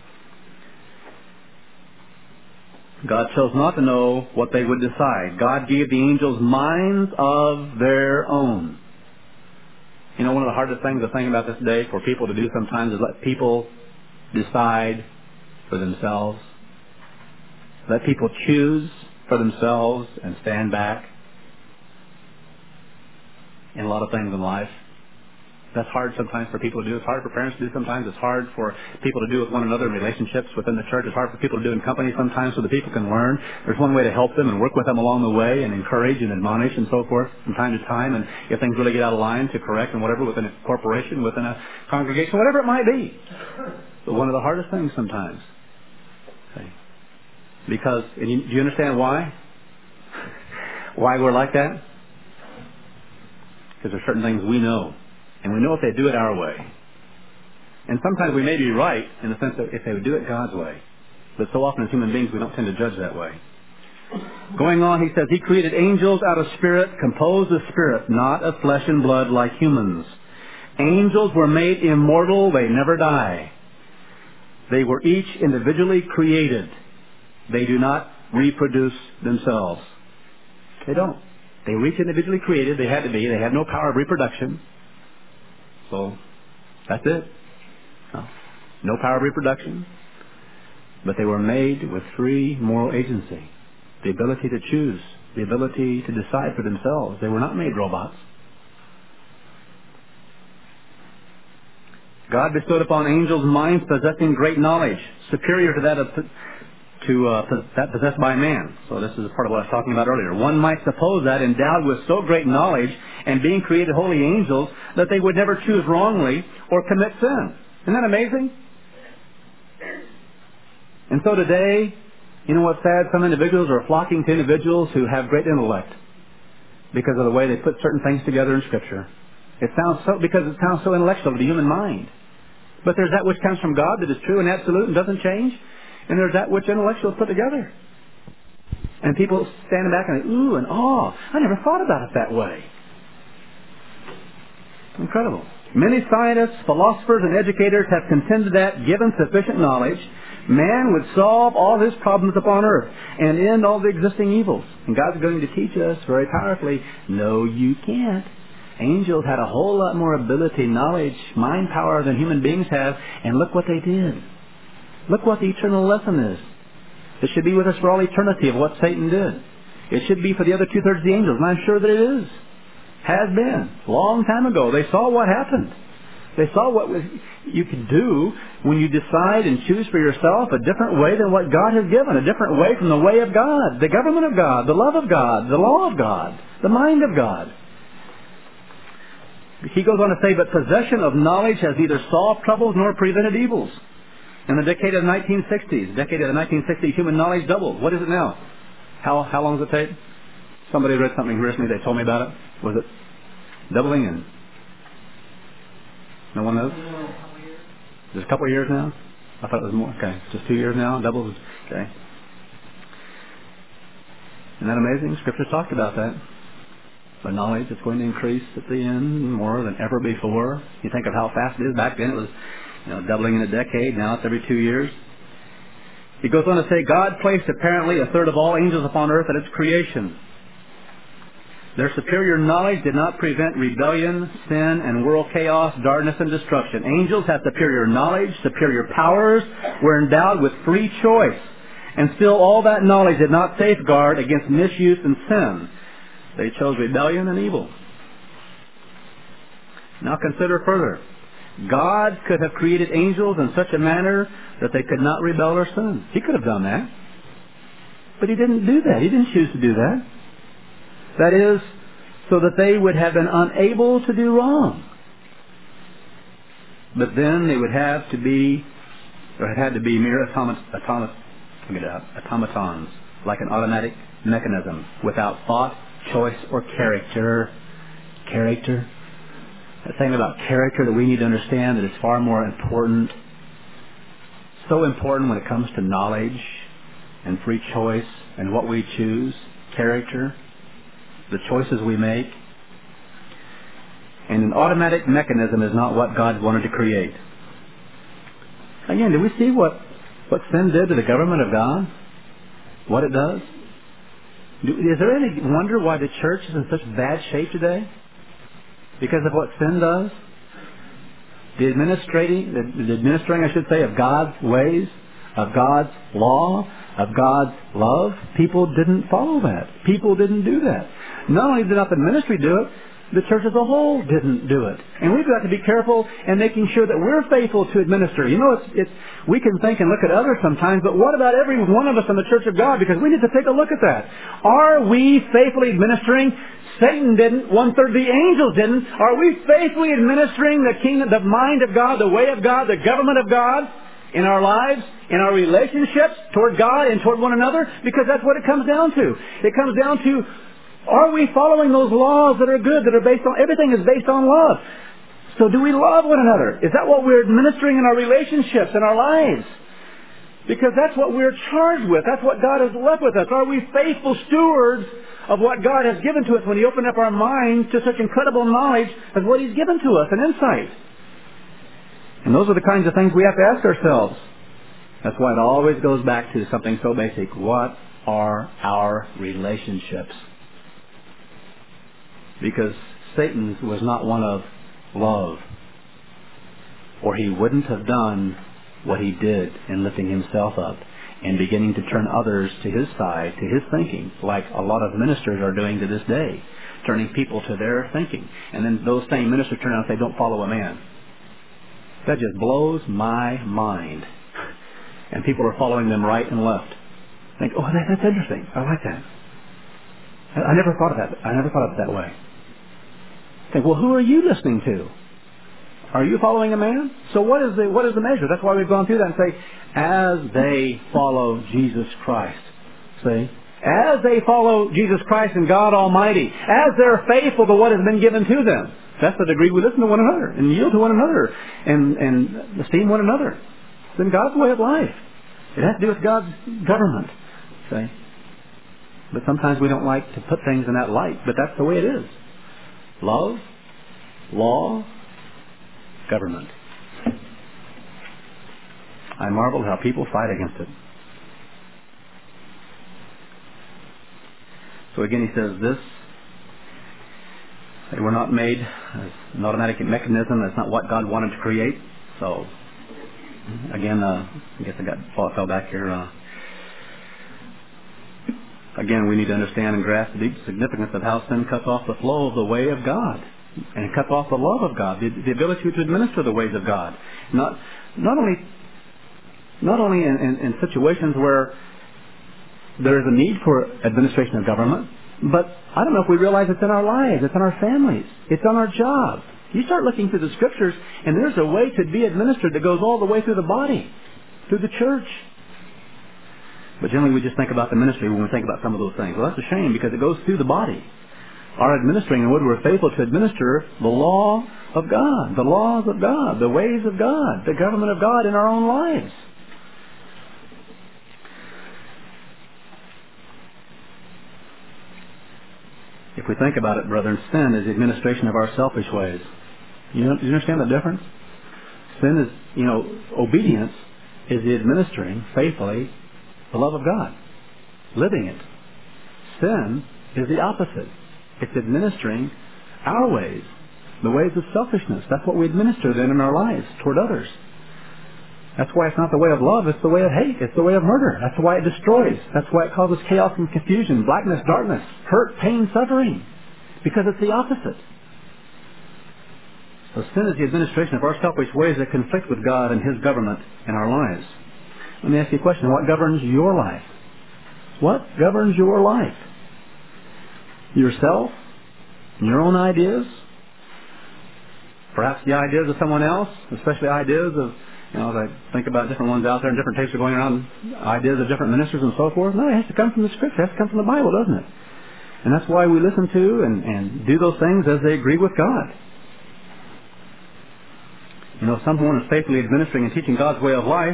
B: God chose not to know what they would decide. God gave the angels minds of their own. You know, one of the hardest things to think about this day for people to do sometimes is let people decide for themselves. Let people choose for themselves and stand back in a lot of things in life. That's hard sometimes for people to do. It's hard for parents to do sometimes. It's hard for people to do with one another in relationships within the church. It's hard for people to do in company sometimes so that people can learn. There's one way to help them and work with them along the way and encourage and admonish and so forth from time to time. And if things really get out of line, to correct and whatever within a corporation, within a congregation, whatever it might be. But one of the hardest things sometimes. Okay. Because, and you, do you understand why? Why we're like that? Because there's certain things we know. And we know if they do it our way. And sometimes we may be right in the sense that if they would do it God's way. But so often as human beings we don't tend to judge that way. Going on, he says, He created angels out of spirit, composed of spirit, not of flesh and blood like humans. Angels were made immortal, they never die. They were each individually created. They do not reproduce themselves. They don't. They were each individually created. They had to be. They had no power of reproduction. So, that's it. No, no power of reproduction. But they were made with free moral agency. The ability to choose. The ability to decide for themselves. They were not made robots. God bestowed upon angels minds possessing great knowledge, superior to that of to uh, that possessed by man. So this is part of what I was talking about earlier. One might suppose that endowed with so great knowledge and being created holy angels that they would never choose wrongly or commit sin. Isn't that amazing? And so today, you know what's sad? Some individuals are flocking to individuals who have great intellect because of the way they put certain things together in Scripture. It sounds so because it sounds so intellectual to the human mind. But there's that which comes from God that is true and absolute and doesn't change. And there's that which intellectuals put together. And people standing back and ooh and awe. I never thought about it that way. Incredible. Many scientists, philosophers, and educators have contended that, given sufficient knowledge, man would solve all his problems upon earth and end all the existing evils. And God's going to teach us very powerfully, no, you can't. Angels had a whole lot more ability, knowledge, mind power than human beings have, and look what they did. Look what the eternal lesson is. It should be with us for all eternity of what Satan did. It should be for the other two-thirds of the angels, and I'm sure that it is. Has been. A long time ago. They saw what happened. They saw what was, you could do when you decide and choose for yourself a different way than what God has given, a different way from the way of God, the government of God, the love of God, the law of God, the mind of God. He goes on to say, but possession of knowledge has neither solved troubles nor prevented evils. In the decade of the nineteen sixties, decade of the nineteen sixties, human knowledge doubled. What is it now? How how long does it take? Somebody read something recently. They told me about it. Was it doubling? And no one knows. Just a couple of years now. I thought it was more. Okay, just two years now. Doubles. Okay. Isn't that amazing? Scripture talked about that. The knowledge is going to increase at the end more than ever before. You think of how fast it is. Back then it was, you know, doubling in a decade. Now it's every two years. He goes on to say, God placed apparently a third of all angels upon earth at its creation. Their superior knowledge did not prevent rebellion, sin, and world chaos, darkness, and destruction. Angels had superior knowledge, superior powers, were endowed with free choice. And still all that knowledge did not safeguard against misuse and sin. They chose rebellion and evil. Now consider further. God could have created angels in such a manner that they could not rebel or sin. He could have done that. But He didn't do that. He didn't choose to do that. That is, so that they would have been unable to do wrong. But then they would have to be, or it had to be mere automat, automat, automatons, like an automatic mechanism, without thought, choice, or character. Character. That thing about character that we need to understand that is far more important. So important when it comes to knowledge and free choice and what we choose. Character. The choices we make. And an automatic mechanism is not what God wanted to create. Again, do we see what, what sin did to the government of God? What it does? Do, is there any wonder why the church is in such bad shape today? Because of what sin does? The administrating, the, the administering, I should say, of God's ways, of God's law, of God's love. People didn't follow that. People didn't do that. Not only did not the ministry do it, the church as a whole didn't do it. And we've got to be careful in making sure that we're faithful to administer. You know, it's, it's, we can think and look at others sometimes, but what about every one of us in the church of God? Because we need to take a look at that. Are we faithfully administering? Satan didn't. One-third of the angels didn't. Are we faithfully administering the kingdom, the mind of God, the way of God, the government of God in our lives, in our relationships toward God and toward one another? Because that's what it comes down to. It comes down to, are we following those laws that are good, that are based on, everything is based on love. So do we love one another? Is that what we're administering in our relationships, in our lives? Because that's what we're charged with. That's what God has left with us. Are we faithful stewards of what God has given to us when He opened up our minds to such incredible knowledge as what He's given to us, an insight? And those are the kinds of things we have to ask ourselves. That's why it always goes back to something so basic. What are our relationships? Because Satan was not one of love, or he wouldn't have done what he did in lifting himself up and beginning to turn others to his side, to his thinking, like a lot of ministers are doing to this day, turning people to their thinking. And then those same ministers turn out and say, don't follow a man. That just blows my mind. And people are following them right and left. Think, oh, that, that's interesting. I like that. I, I never thought of that. I never thought of it that way. Think, well, who are you listening to? Are you following a man? So what is the what is the measure? That's why we've gone through that and say, as they follow Jesus Christ. See? As they follow Jesus Christ and God Almighty, as they're faithful to what has been given to them. That's the degree we listen to one another and yield to one another and, and esteem one another. It's in God's way of life. It has to do with God's government. See? But sometimes we don't like to put things in that light, but that's the way it is. Love, law, government. I marvel how people fight against it. So again, he says this, they were not made as an automatic mechanism. That's not what God wanted to create. So, again, uh, I guess I got fell, fell back here. Uh, again, we need to understand and grasp the deep significance of how sin cuts off the flow of the way of God. And it cuts off the love of God, the, the ability to administer the ways of God. Not, not only, not only in, in, in situations where there is a need for administration of government, but I don't know if we realize it's in our lives, it's in our families, it's on our job. You start looking through the Scriptures, and there's a way to be administered that goes all the way through the body, through the church. But generally we just think about the ministry when we think about some of those things. Well, that's a shame, because it goes through the body. Our administering, and when we're faithful to administer the law of God, the laws of God, the ways of God, the government of God in our own lives. If we think about it, brethren, sin is the administration of our selfish ways. You, know, you understand the difference? Sin is, you know, obedience is the administering faithfully the love of God, living it. Sin is the opposite. It's administering our ways, the ways of selfishness. That's what we administer then in our lives toward others. That's why it's not the way of love, it's the way of hate, it's the way of murder. That's why it destroys. That's why it causes chaos and confusion, blackness, darkness, hurt, pain, suffering. Because it's the opposite. So sin is the administration of our selfish ways that conflict with God and His government in our lives. Let me ask you a question. What governs your life? What governs your life? Yourself? Your own ideas? Perhaps the ideas of someone else, especially ideas of, you know, as I think about different ones out there and different tapes are going around, ideas of different ministers and so forth. No, it has to come from the Scripture. It has to come from the Bible, doesn't it? And that's why we listen to and, and do those things as they agree with God. You know, if someone is faithfully administering and teaching God's way of life,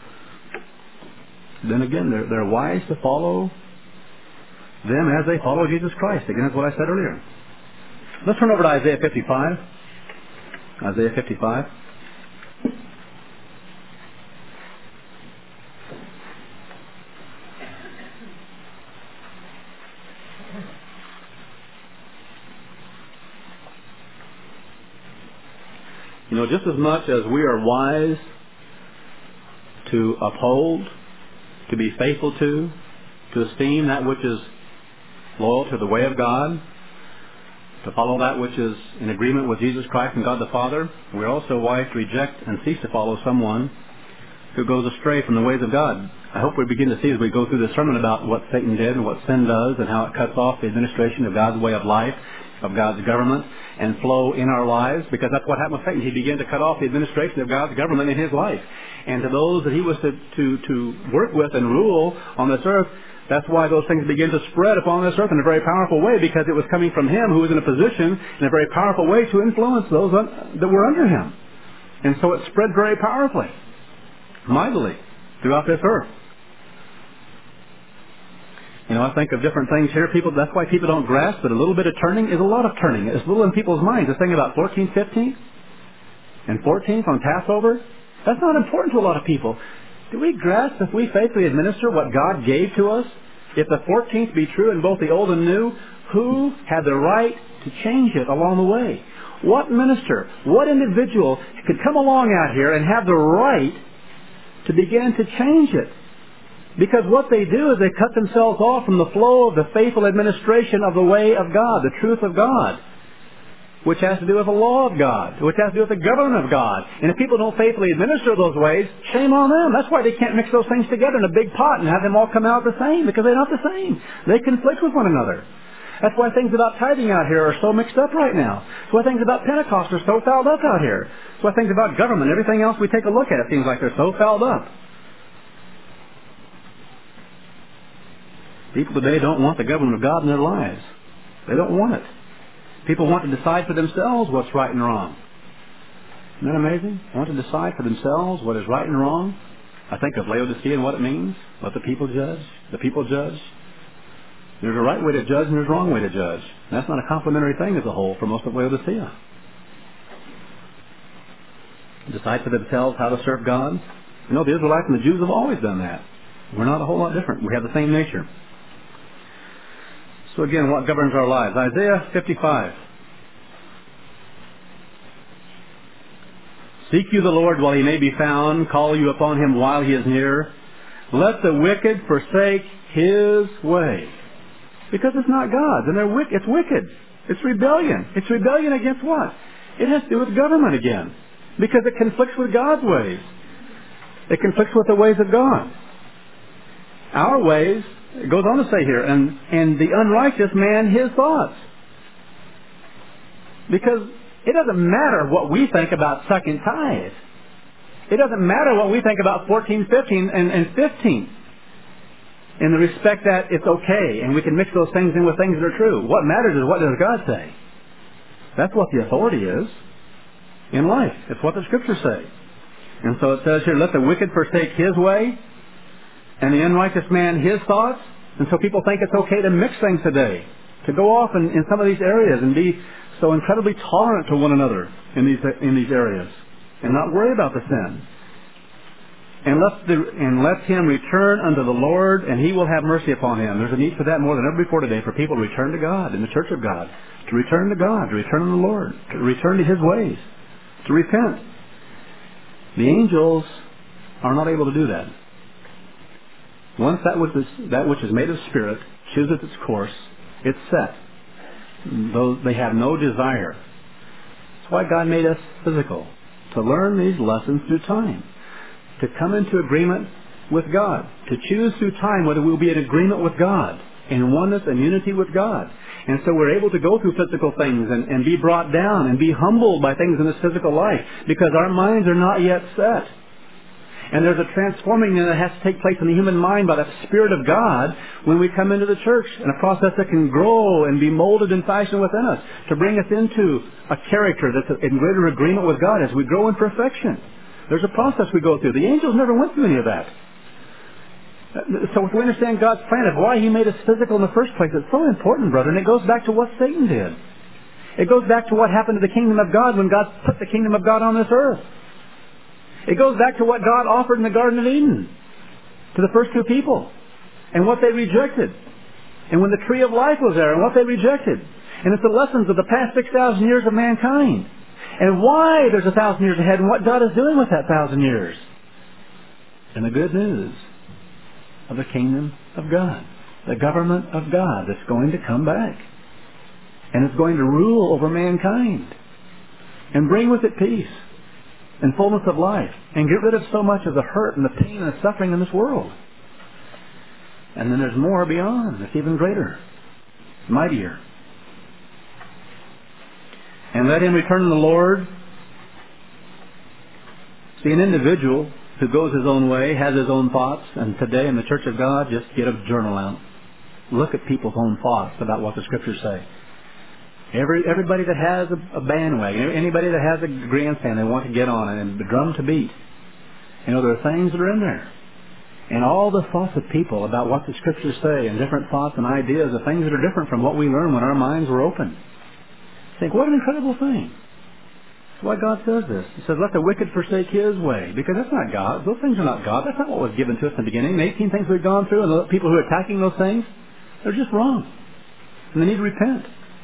B: then again, they're, they're wise to follow them as they follow Jesus Christ. Again, that's what I said earlier. Let's turn over to Isaiah fifty-five. Isaiah fifty-five. You know, just as much as we are wise to uphold, to be faithful to, to esteem that which is loyal to the way of God, to follow that which is in agreement with Jesus Christ and God the Father, we're also wise to reject and cease to follow someone who goes astray from the ways of God. I hope we begin to see as we go through this sermon about what Satan did and what sin does and how it cuts off the administration of God's way of life, of God's government, and flow in our lives, because that's what happened with Satan. He began to cut off the administration of God's government in his life. And to those that he was to, to, to work with and rule on this earth, that's why those things began to spread upon this earth in a very powerful way, because it was coming from him who was in a position in a very powerful way to influence those un- that were under him. And so it spread very powerfully, mightily, throughout this earth. You know, I think of different things here. People, that's why people don't grasp that a little bit of turning is a lot of turning. It's little in people's minds. The thing about fourteenth, fifteenth, and fourteenth on Passover, that's not important to a lot of people. Do we grasp if we faithfully administer what God gave to us? If the fourteenth be true in both the old and new, who had the right to change it along the way? What minister, what individual could come along out here and have the right to begin to change it? Because what they do is they cut themselves off from the flow of the faithful administration of the way of God, the truth of God, which has to do with the law of God, which has to do with the government of God. And if people don't faithfully administer those ways, shame on them. That's why they can't mix those things together in a big pot and have them all come out the same, because they're not the same. They conflict with one another. That's why things about tithing out here are so mixed up right now. That's why things about Pentecost are so fouled up out here. That's why things about government, everything else we take a look at, it seems like they're so fouled up. People today don't want the government of God in their lives. They don't want it. People want to decide for themselves what's right and wrong. Isn't that amazing? They want to decide for themselves what is right and wrong. I think of Laodicea and what it means. Let the people judge. The people judge. There's a right way to judge and there's a wrong way to judge. And that's not a complimentary thing as a whole for most of Laodicea. decide for themselves how to serve God. You know, the Israelites and the Jews have always done that. We're not a whole lot different. We have the same nature. So again, what governs our lives? Isaiah fifty-five. Seek you the Lord while he may be found. Call you upon him while he is near. Let the wicked forsake his way. Because it's not God's, and they're wicked. It's wicked. It's rebellion. It's rebellion against what? It has to do with government again. Because it conflicts with God's ways. It conflicts with the ways of God. Our ways, it goes on to say here, and, and the unrighteous man his thoughts. Because it doesn't matter what we think about second tithe. It doesn't matter what we think about fourteen, fifteen, and, and fifteen. In the respect that it's okay, and we can mix those things in with things that are true. What matters is, what does God say? That's what the authority is in life. It's what the Scriptures say. And so it says here, let the wicked forsake his way, and the unrighteous man his thoughts. And so people think it's okay to mix things today, to go off in, in some of these areas and be so incredibly tolerant to one another in these in these areas, and not worry about the sin. And let, the, and let him return unto the Lord, and he will have mercy upon him. There's a need for that more than ever before today, for people to return to God, in the church of God, to return to God, to return to the Lord, to return to his ways, to repent. The angels are not able to do that. Once that which is, that which is made of spirit chooses its course, it's set. Though they have no desire. That's why God made us physical, to learn these lessons through time. To come into agreement with God. To choose through time whether we will be in agreement with God, in oneness and unity with God. And so we're able to go through physical things and, and be brought down and be humbled by things in this physical life, because our minds are not yet set. And there's a transforming that has to take place in the human mind by the Spirit of God when we come into the church, in a process that can grow and be molded and fashioned within us to bring us into a character that's in greater agreement with God as we grow in perfection. There's a process we go through. The angels never went through any of that. So if we understand God's plan of why he made us physical in the first place, it's so important, brother, and it goes back to what Satan did. It goes back to what happened to the kingdom of God when God put the kingdom of God on this earth. It goes back to what God offered in the Garden of Eden to the first two people, and what they rejected. And when the tree of life was there, and what they rejected. And it's the lessons of the past six thousand years of mankind. And why there's a thousand years ahead, and what God is doing with that thousand years. And the good news of the kingdom of God. The government of God that's going to come back. And it's going to rule over mankind. And bring with it peace and fullness of life. And get rid of so much of the hurt and the pain and the suffering in this world. And then there's more beyond. It's even greater. Mightier. And let him return to the Lord. See, an individual who goes his own way has his own thoughts. And today in the Church of God, just get a journal out. Look at people's own thoughts about what the Scriptures say. Every Everybody that has a, a bandwagon, anybody that has a grandstand they want to get on and the drum to beat. You know, there are things that are in there. And all the thoughts of people about what the Scriptures say, and different thoughts and ideas of things that are different from what we learned when our minds were open. Think, what an incredible thing. That's why God says this. He says, let the wicked forsake his way. Because that's not God. Those things are not God. That's not what was given to us in the beginning. The eighteen things we've gone through, and the people who are attacking those things, they're just wrong. And they need to repent.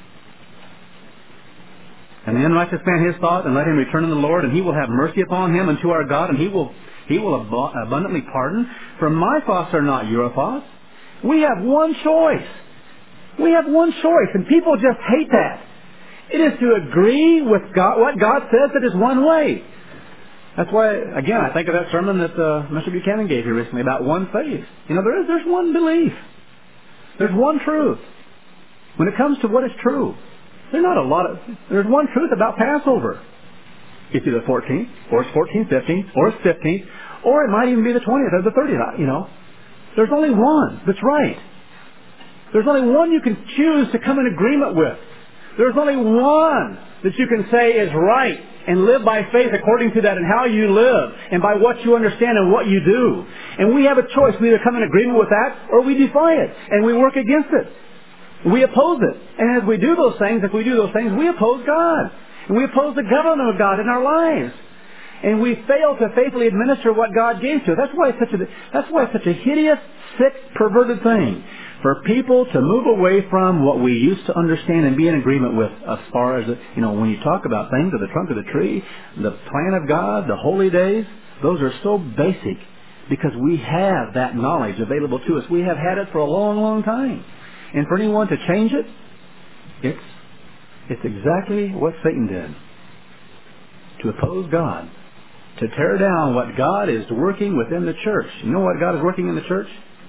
B: And the unrighteous man his thought, and let him return to the Lord, and he will have mercy upon him and to our God, and he will he will ab- abundantly pardon. For my thoughts are not your thoughts. We have one choice. We have one choice, and people just hate that. It is to agree with God, what God says that is one way. That's why, again, I think of that sermon that uh, Mister Buchanan gave here recently about one faith. You know, there is there's one belief. There's one truth. When it comes to what is true, there's not a lot of... There's one truth about Passover. It's either fourteenth, or it's fourteenth, fifteenth, or it's fifteenth, or it might even be the twentieth or the thirtieth, you know. There's only one that's right. There's only one you can choose to come in agreement with. There's only one that you can say is right and live by faith according to that and how you live and by what you understand and what you do. And we have a choice. We either come in agreement with that or we defy it and we work against it. We oppose it. And as we do those things, if we do those things, we oppose God. And we oppose the government of God in our lives. And we fail to faithfully administer what God gave to us. That's why it's such a, that's why it's such a hideous, sick, perverted thing for people to move away from what we used to understand and be in agreement with as far as, you know, when you talk about things of the trunk of the tree, the plan of God, the holy days, those are so basic because we have that knowledge available to us. We have had it for a long, long time. And for anyone to change it, it's, it's exactly what Satan did. To oppose God. To tear down what God is working within the church. You know what God is working in the church?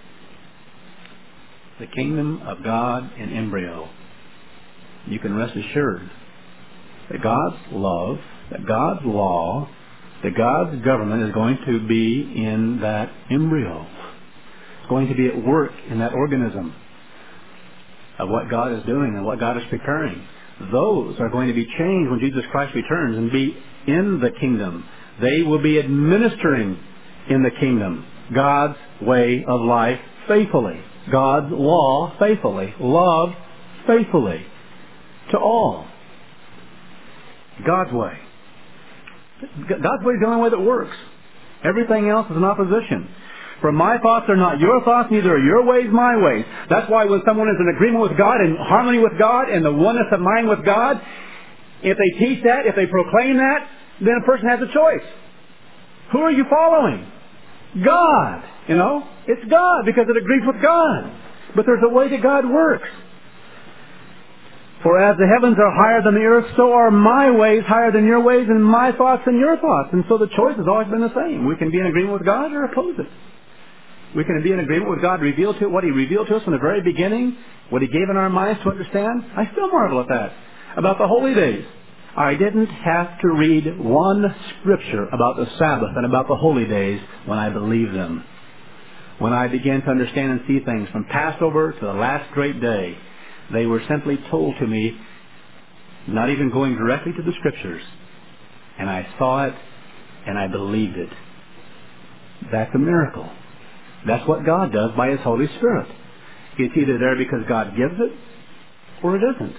B: The kingdom of God in embryo. You can rest assured that God's love, that God's law, that God's government is going to be in that embryo. It's going to be at work in that organism of what God is doing and what God is preparing. Those are going to be changed when Jesus Christ returns and be in the kingdom. They will be administering in the kingdom God's way of life faithfully. God's law faithfully. Love faithfully. To all. God's way. God's way is the only way that works. Everything else is in opposition. For my thoughts are not your thoughts, neither are your ways my ways. That's why when someone is in agreement with God, in harmony with God, in the oneness of mind with God, if they teach that, if they proclaim that, then a person has a choice. Who are you following? God. You know? It's God because it agrees with God. But there's a way that God works. For as the heavens are higher than the earth, so are my ways higher than your ways, and my thoughts than your thoughts. And so the choice has always been the same. We can be in agreement with God or oppose it. We can be in agreement with God, reveal to what He revealed to us from the very beginning, what He gave in our minds to understand. I still marvel at that. About the holy days. I didn't have to read one scripture about the Sabbath and about the holy days when I believed them. When I began to understand and see things from Passover to the last great day, they were simply told to me, not even going directly to the scriptures. And I saw it and I believed it. That's a miracle. That's what God does by His Holy Spirit. It's either there because God gives it or it isn't.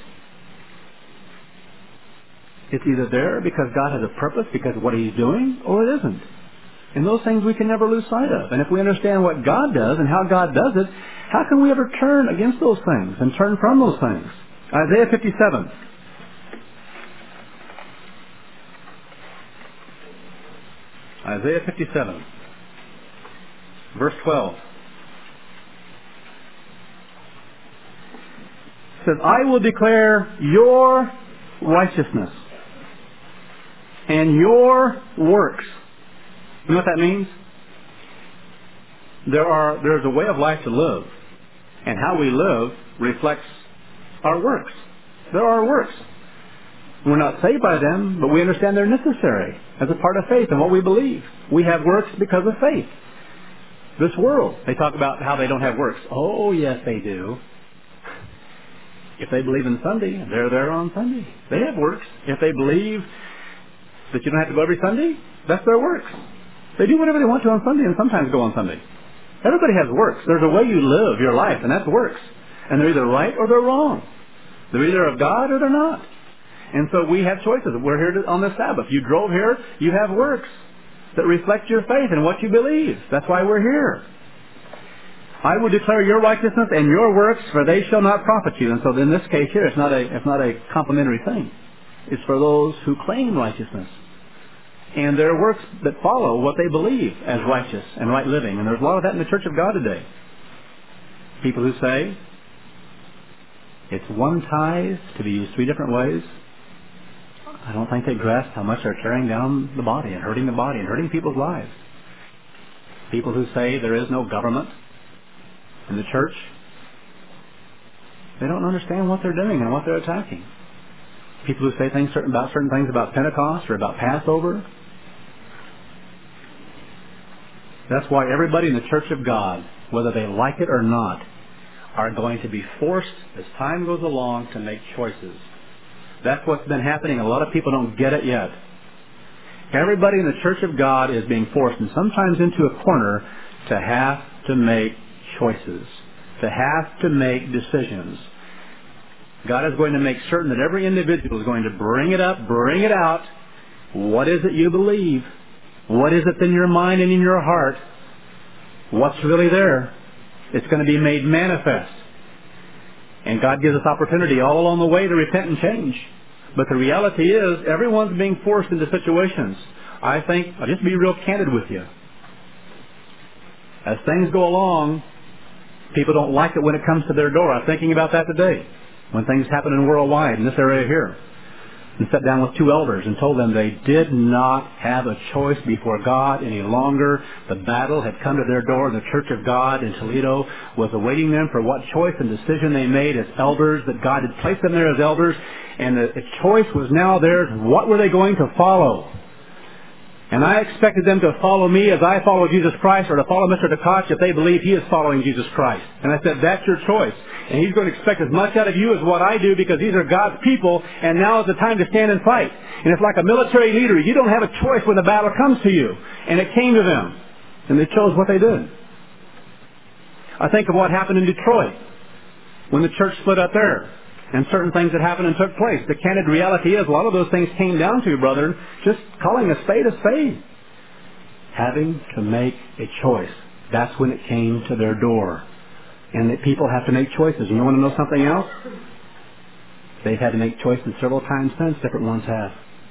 B: It's either there because God has a purpose because of what He's doing or it isn't. And those things we can never lose sight of. And if we understand what God does and how God does it, how can we ever turn against those things and turn from those things? Isaiah fifty-seven. Isaiah fifty-seven. Verse twelve. It says, I will declare your righteousness and your works. You know what that means? There are there's a way of life to live. And how we live reflects our works. There are works. We're not saved by them, but we understand they're necessary as a part of faith and what we believe. We have works because of faith. This world, they talk about how they don't have works. Oh, yes, they do. If they believe in Sunday, they're there on Sunday. They have works. If they believe that you don't have to go every Sunday, that's their works. They do whatever they want to on Sunday and sometimes go on Sunday. Everybody has works. There's a way you live your life, and that's works. And they're either right or they're wrong. They're either of God or they're not. And so we have choices. We're here to, on the Sabbath. You drove here, you have works that reflect your faith and what you believe. That's why we're here. I will declare your righteousness and your works, for they shall not profit you. And so in this case here, it's not a, it's not a complimentary thing. It's for those who claim righteousness. And there are works that follow what they believe as righteous and right living. And there's a lot of that in the Church of God today. People who say it's one tithe to be used three different ways. I don't think they grasp how much they're tearing down the body and hurting the body and hurting people's lives. People who say there is no government in the church, they don't understand what they're doing and what they're attacking. People who say things certain, about certain things about Pentecost or about Passover. That's why everybody in the Church of God, whether they like it or not, are going to be forced as time goes along to make choices. That's what's been happening. A lot of people don't get it yet. Everybody in the Church of God is being forced, and sometimes into a corner, to have to make choices, to have to make decisions. God is going to make certain that every individual is going to bring it up, bring it out. What is it you believe? what is it in your mind and in your heart? What's really there? It's going to be made manifest. And God gives us opportunity all along the way to repent and change. But the reality is, everyone's being forced into situations. I think, I'll just be real candid with you. As things go along, people don't like it when it comes to their door. I'm thinking about that today, when things happen in worldwide, in this area here. And sat down with two elders and told them they did not have a choice before God any longer. The battle had come to their door. The Church of God in Toledo was awaiting them for what choice and decision they made as elders, that God had placed them there as elders. And the, the choice was now theirs. What were they going to follow? And I expected them to follow me as I follow Jesus Christ, or to follow Mister DeKoch if they believe he is following Jesus Christ. And I said, that's your choice. And he's going to expect as much out of you as what I do, because these are God's people, and now is the time to stand and fight. And it's like a military leader. You don't have a choice when the battle comes to you. And it came to them. And they chose what they did. I think of what happened in Detroit when the church split up there, and certain things that happened and took place. The candid reality is, a lot of those things came down to, brethren, just calling a spade a spade. Having to make a choice. That's when it came to their door. And that people have to make choices. You want to know something else? They've had to make choices several times since, different ones have.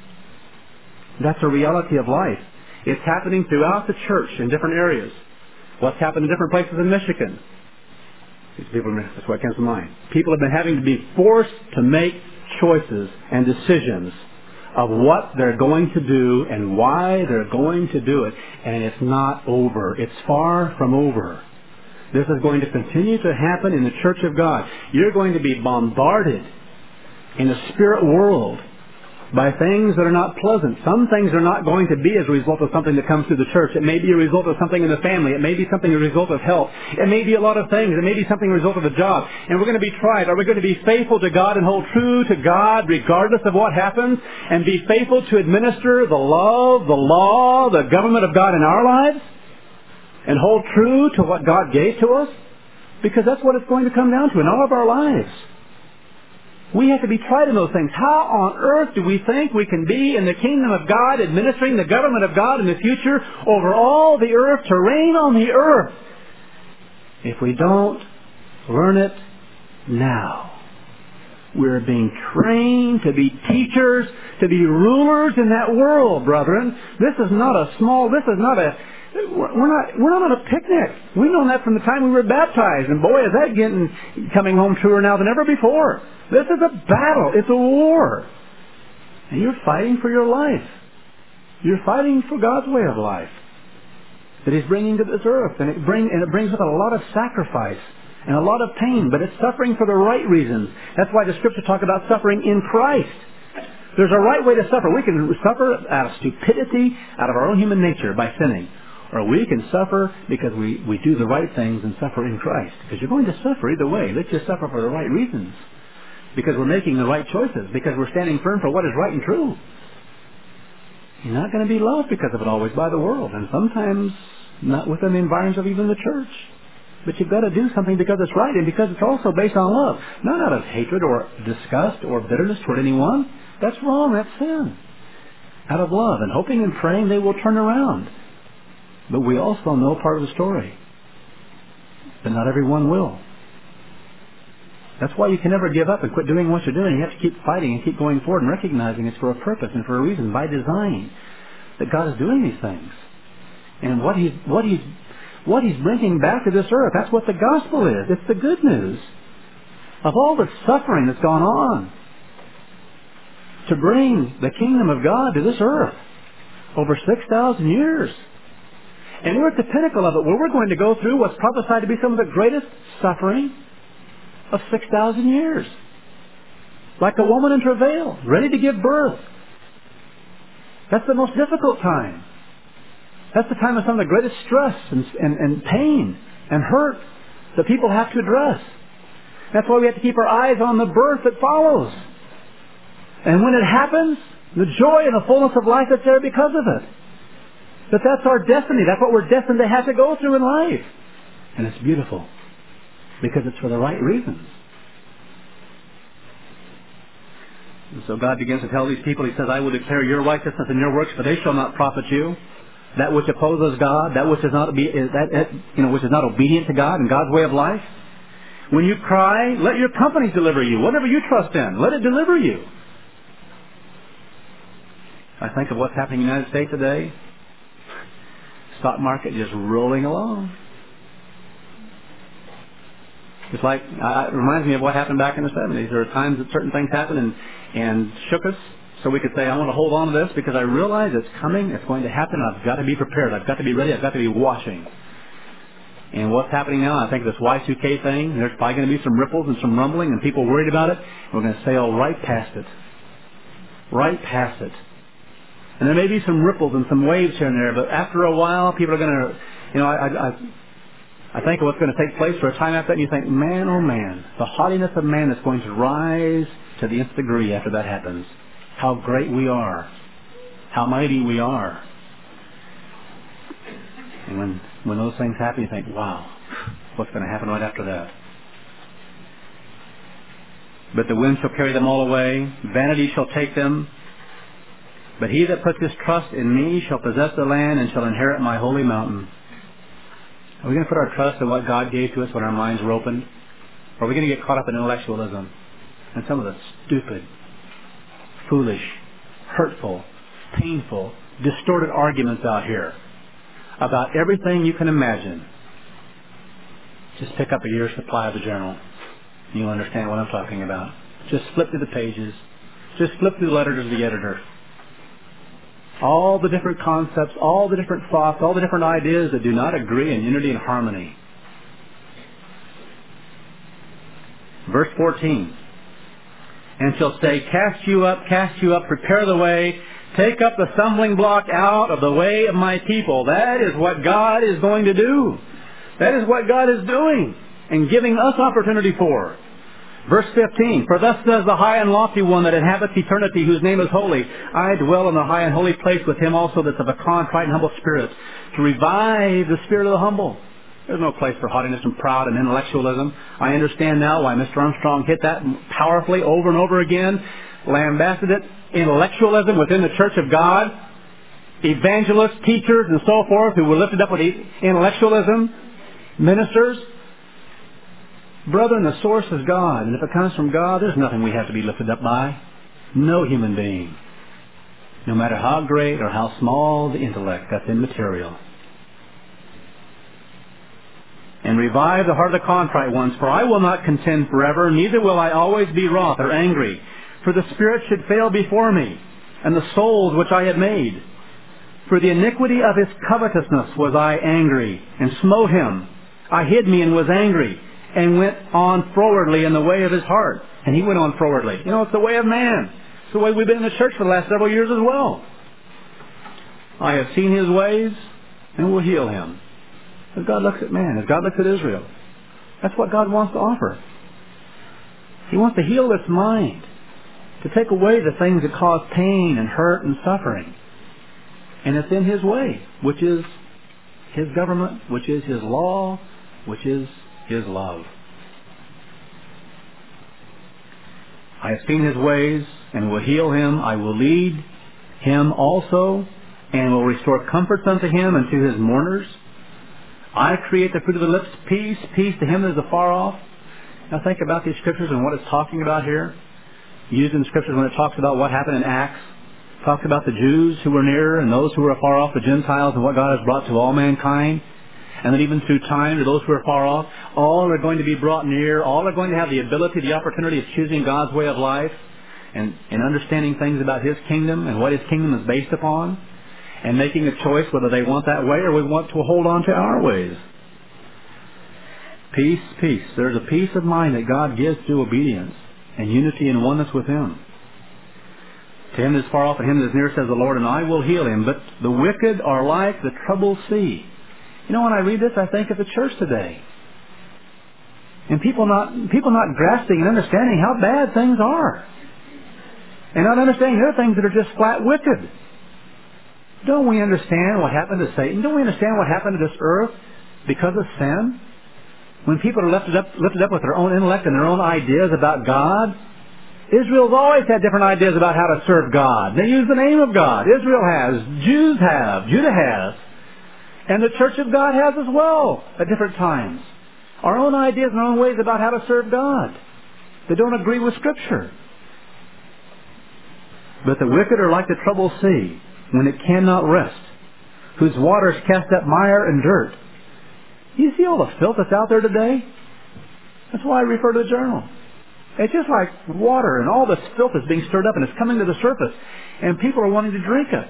B: That's a reality of life. It's happening throughout the church in different areas. What's happened in different places in Michigan? These people, that's what comes to mind. People have been having to be forced to make choices and decisions of what they're going to do and why they're going to do it. And it's not over. It's far from over. This is going to continue to happen in the Church of God. You're going to be bombarded in the spirit world by things that are not pleasant. Some things are not going to be as a result of something that comes through the church. It may be a result of something in the family. It may be something as a result of health. It may be a lot of things. It may be something as a result of a job. And we're going to be tried. Are we going to be faithful to God and hold true to God regardless of what happens? And be faithful to administer the love, the law, the government of God in our lives? And hold true to what God gave to us? Because that's what it's going to come down to in all of our lives. We have to be tried in those things. How on earth do we think we can be in the kingdom of God, administering the government of God in the future over all the earth, to reign on the earth, if we don't learn it now? We're being trained to be teachers, to be rulers in that world, brethren. This is not a small, this is not a, we're not, we're not on a picnic. We've known that from the time we were baptized. And boy, is that getting, coming home truer now than ever before. This is a battle. It's a war. And you're fighting for your life. You're fighting for God's way of life that He's bringing to this earth. And it, bring, and it brings with it a lot of sacrifice and a lot of pain. But it's suffering for the right reasons. That's why the Scripture talk about suffering in Christ. There's a right way to suffer. We can suffer out of stupidity, out of our own human nature by sinning. Or we can suffer because we, we do the right things and suffer in Christ. Because you're going to suffer either way. Let's just suffer for the right reasons. Because we're making the right choices. Because we're standing firm for what is right and true. You're not going to be loved because of it always by the world. And sometimes not within the environs of even the church. But you've got to do something because it's right and because it's also based on love. Not out of hatred or disgust or bitterness toward anyone. That's wrong. That's sin. Out of love and hoping and praying they will turn around. But we also know part of the story. But not everyone will. That's why you can never give up and quit doing what you're doing. You have to keep fighting and keep going forward and recognizing it's for a purpose and for a reason, by design, that God is doing these things. And what He's, what He's, what He's bringing back to this earth, that's what the gospel is. It's the good news of all the suffering that's gone on to bring the kingdom of God to this earth over six thousand years. And we're at the pinnacle of it, where we're going to go through what's prophesied to be some of the greatest suffering of six thousand years. Like a woman in travail, ready to give birth. That's the most difficult time. That's the time of some of the greatest stress and, and, and pain and hurt that people have to address. That's why we have to keep our eyes on the birth that follows. And when it happens, the joy and the fullness of life that's there because of it. But that's our destiny. That's what we're destined to have to go through in life. And it's beautiful. Because it's for the right reasons. And so God begins to tell these people, He says, I will declare your righteousness and your works, for they shall not profit you. that which opposes God, that which is not obe- that, that you know which is not obedient to God and God's way of life. When you cry, let your companies deliver you. Whatever you trust in, let it deliver you. I think of what's happening in the United States today. Stock market just rolling along. It's like, uh, it reminds me of what happened back in the seventies. There were times that certain things happened and, and shook us, so we could say, I want to hold on to this because I realize it's coming, it's going to happen, I've got to be prepared, I've got to be ready, I've got to be watching. And what's happening now, I think this Y two K thing, there's probably going to be some ripples and some rumbling and people worried about it. And we're going to sail right past it. Right past it. And there may be some ripples and some waves here and there, but after a while, people are going to, you know, I, I, I think of what's going to take place for a time after that, and you think, man, oh man, the haughtiness of man is going to rise to the nth degree after that happens. How great we are. How mighty we are. And when, when those things happen, you think, wow, what's going to happen right after that? But the wind shall carry them all away. Vanity shall take them. But he that puts his trust in me shall possess the land and shall inherit my holy mountain. Are we going to put our trust in what God gave to us when our minds were opened? Or are we going to get caught up in intellectualism and some of the stupid, foolish, hurtful, painful, distorted arguments out here about everything you can imagine? Just pick up a year's supply of the journal. And you'll understand what I'm talking about. Just flip through the pages. Just flip through the letter to the editor. All the different concepts, all the different thoughts, all the different ideas that do not agree in unity and harmony. Verse fourteen. And shall say, cast you up, cast you up, prepare the way, take up the stumbling block out of the way of my people. That is what God is going to do. That is what God is doing and giving us opportunity for. Verse fifteen, for thus says the high and lofty one that inhabits eternity, whose name is holy. I dwell in the high and holy place with him also that's of a contrite and humble spirit, to revive the spirit of the humble. There's no place for haughtiness and pride and intellectualism. I understand now why Mister Armstrong hit that powerfully over and over again, lambasted it, intellectualism within the church of God, evangelists, teachers, and so forth who were lifted up with intellectualism, ministers. Brethren, the source is God, and if it comes from God, there's nothing we have to be lifted up by. No human being. No matter how great or how small the intellect, that's immaterial. And revive the heart of the contrite ones, for I will not contend forever, neither will I always be wroth or angry. For the spirit should fail before me, and the souls which I had made. For the iniquity of his covetousness was I angry, and smote him. I hid me and was angry, and went on frowardly in the way of his heart. And he went on frowardly. You know, it's the way of man. It's the way we've been in the church for the last several years as well. I have seen his ways, and will heal him. As God looks at man, as God looks at Israel. That's what God wants to offer. He wants to heal this mind, to take away the things that cause pain and hurt and suffering. And it's in his way, which is his government, which is his law, which is his love. I have seen his ways and will heal him. I will lead him also and will restore comforts unto him and to his mourners. I create the fruit of the lips, peace, peace to him that is afar off. Now think about these scriptures and what it's talking about here. Used in the scriptures when it talks about what happened in Acts. It talks about the Jews who were near and those who were afar off, the Gentiles, and what God has brought to all mankind. And then even through time, to those who are far off, all are going to be brought near. All are going to have the ability, the opportunity of choosing God's way of life and, and understanding things about his kingdom and what his kingdom is based upon and making a choice whether they want that way or we want to hold on to our ways. Peace, peace. There's a peace of mind that God gives through obedience and unity and oneness with him. To him that is far off and him that is near, says the Lord, and I will heal him. But the wicked are like the troubled sea. You know, when I read this, I think of the church today. And people not people not grasping and understanding how bad things are. And not understanding there are things that are just flat wicked. Don't we understand what happened to Satan? Don't we understand what happened to this earth because of sin? When people are lifted up, lifted up with their own intellect and their own ideas about God, Israel's always had different ideas about how to serve God. They use the name of God. Israel has. Jews have. Judah has. And the church of God has as well at different times. Our own ideas and our own ways about how to serve God. They don't agree with Scripture. But the wicked are like the troubled sea when it cannot rest, whose waters cast up mire and dirt. You see all the filth that's out there today? That's why I refer to the journal. It's just like water, and all this filth is being stirred up and it's coming to the surface, and people are wanting to drink it.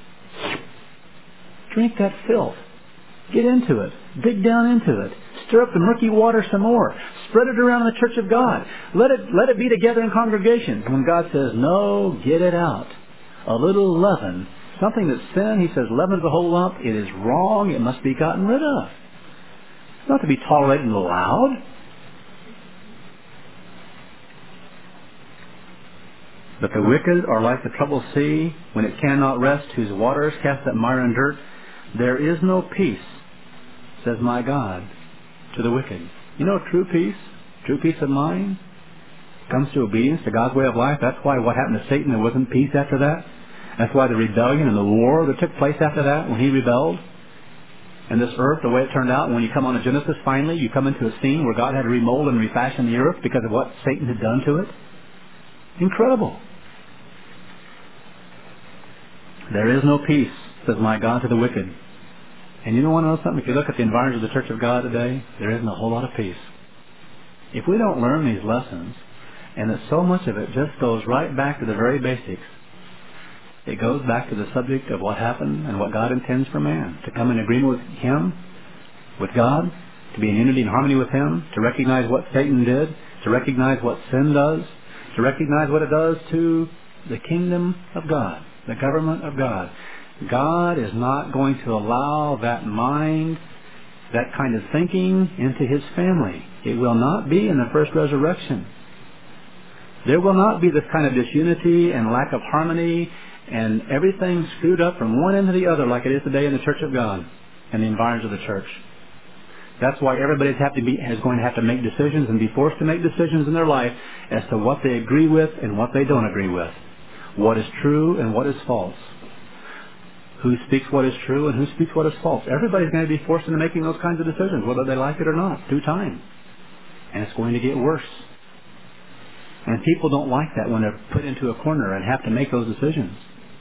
B: Drink that filth. Get into it. Dig down into it. Stir up the murky water some more. Spread it around in the church of God. Let it, let it be together in congregations. When God says, no, get it out. A little leaven. Something that's sin, He says, leaven's the whole lump. It is wrong. It must be gotten rid of. It's not to be tolerated and allowed. But the wicked are like the troubled sea when it cannot rest, whose waters cast up mire and dirt. There is no peace, says my God, to the wicked. You know, true peace, true peace of mind, comes to obedience to God's way of life. That's why what happened to Satan, there wasn't peace after that. That's why the rebellion and the war that took place after that, when he rebelled. And this earth, the way it turned out, when you come on to Genesis finally, you come into a scene where God had to remold and refashion the earth because of what Satan had done to it. Incredible. There is no peace, says my God, to the wicked. And you don't want to know something? If you look at the environment of the Church of God today, there isn't a whole lot of peace. If we don't learn these lessons, and that so much of it just goes right back to the very basics, it goes back to the subject of what happened and what God intends for man. To come in agreement with Him, with God, to be in unity and harmony with Him, to recognize what Satan did, to recognize what sin does, to recognize what it does to the kingdom of God, the government of God. God is not going to allow that mind, that kind of thinking into His family. It will not be in the first resurrection. There will not be this kind of disunity and lack of harmony and everything screwed up from one end to the other like it is today in the Church of God and the environment of the church. That's why everybody have to be, is going to have to make decisions and be forced to make decisions in their life as to what they agree with and what they don't agree with. What is true and what is false. Who speaks what is true and who speaks what is false. Everybody's going to be forced into making those kinds of decisions, whether they like it or not, through time. And it's going to get worse. And people don't like that when they're put into a corner and have to make those decisions.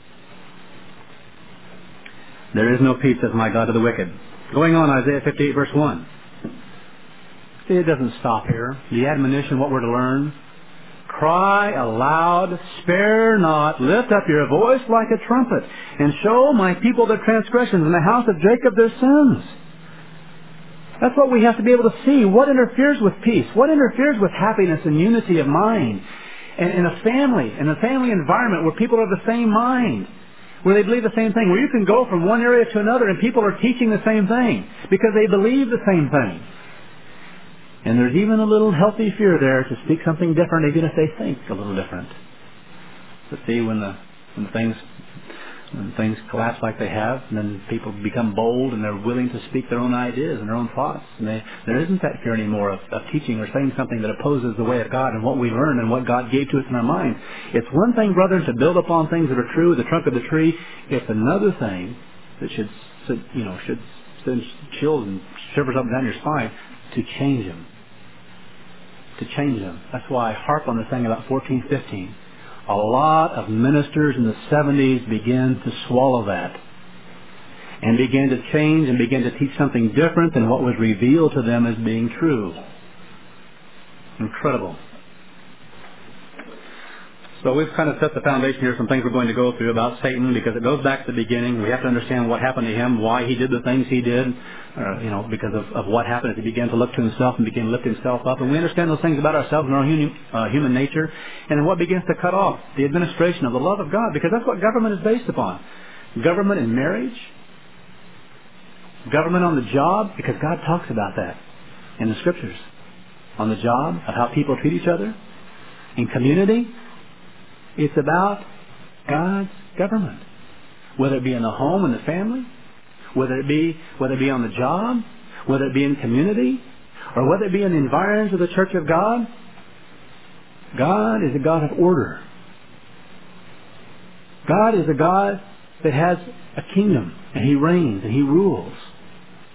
B: There is no peace, says my God, to the wicked. Going on, Isaiah fifty-eight, verse one. See, it doesn't stop here. The admonition, what we're to learn. Cry aloud, spare not, lift up your voice like a trumpet, and show my people their transgressions, and the house of Jacob their sins. That's what we have to be able to see. What interferes with peace? What interferes with happiness and unity of mind? And in a family, in a family environment where people are of the same mind, where they believe the same thing, where you can go from one area to another and people are teaching the same thing because they believe the same thing. And there's even a little healthy fear there to speak something different, even if they think a little different. But see, when the when the things when things collapse like they have, and then people become bold and they're willing to speak their own ideas and their own thoughts, and they, there isn't that fear anymore of, of teaching or saying something that opposes the way of God and what we learn and what God gave to us in our mind. It's one thing, brothers, to build upon things that are true, the trunk of the tree. It's another thing that should, you know, should send chills and shivers up and down your spine to change them. To change them. That's why I harp on this thing about fourteen fifteen. A lot of ministers in the seventies began to swallow that and began to change and began to teach something different than what was revealed to them as being true. Incredible. So we've kind of set the foundation here, some things we're going to go through about Satan, because it goes back to the beginning. We have to understand what happened to him, why he did the things he did, uh, you know, because of, of what happened as he began to look to himself and began to lift himself up. And we understand those things about ourselves and our human, uh, human nature. And then what begins to cut off? The administration of the love of God, because that's what government is based upon. Government in marriage, government on the job, because God talks about that in the Scriptures. On the job, of how people treat each other. In community, it's about God's government. Whether it be in the home and the family, whether it be whether it be on the job, whether it be in community, or whether it be in the environs of the Church of God, God is a God of order. God is a God that has a kingdom, and He reigns and He rules.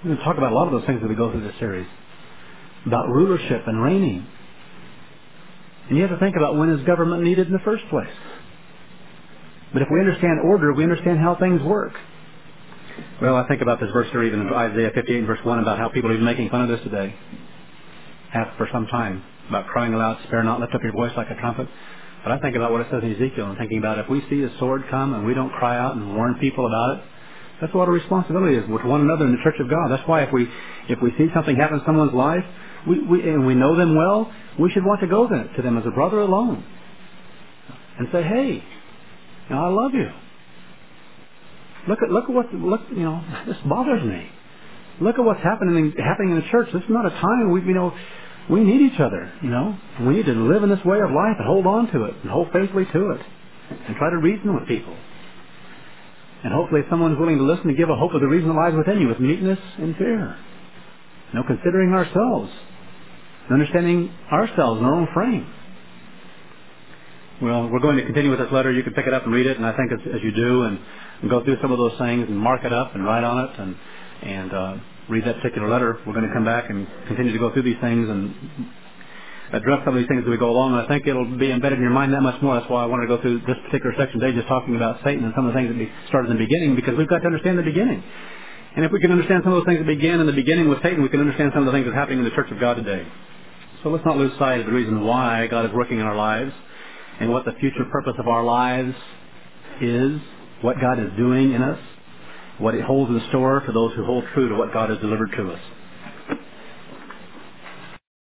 B: We're going to talk about a lot of those things as we go through this series. About rulership and reigning. And you have to think about when is government needed in the first place. But if we understand order, we understand how things work. Well, I think about this verse here even in Isaiah fifty-eight and verse one about how people are even making fun of this today. Have for some time. About crying aloud, spare not, lift up your voice like a trumpet. But I think about what it says in Ezekiel and thinking about if we see a sword come and we don't cry out and warn people about it, that's what our responsibility is with one another in the church of God. That's why if we if we see something happen in someone's life, we, we and we know them well, we should want to go to them as a brother alone and say, hey, you know, I love you. Look at look at what look you know this bothers me. Look at what's happening happening in the church. This is not a time we you know we need each other. You know we need to live in this way of life and hold on to it and hold faithfully to it and try to reason with people. And hopefully someone's willing to listen and give a hope of the reason that lies within you with meekness and fear. You know, considering ourselves, understanding ourselves in our own frame. Well, we're going to continue with this letter. You can pick it up and read it, and I think as, as you do, and, and go through some of those things and mark it up and write on it and and uh, read that particular letter. We're going to come back and continue to go through these things and address some of these things as we go along. And I think it'll be embedded in your mind that much more. That's why I wanted to go through this particular section today, just talking about Satan and some of the things that we started in the beginning, because we've got to understand the beginning. And if we can understand some of those things that began in the beginning with Satan, we can understand some of the things that are happening in the Church of God today. So let's not lose sight of the reason why God is working in our lives and what the future purpose of our lives is, what God is doing in us, what it holds in store for those who hold true to what God has delivered to us.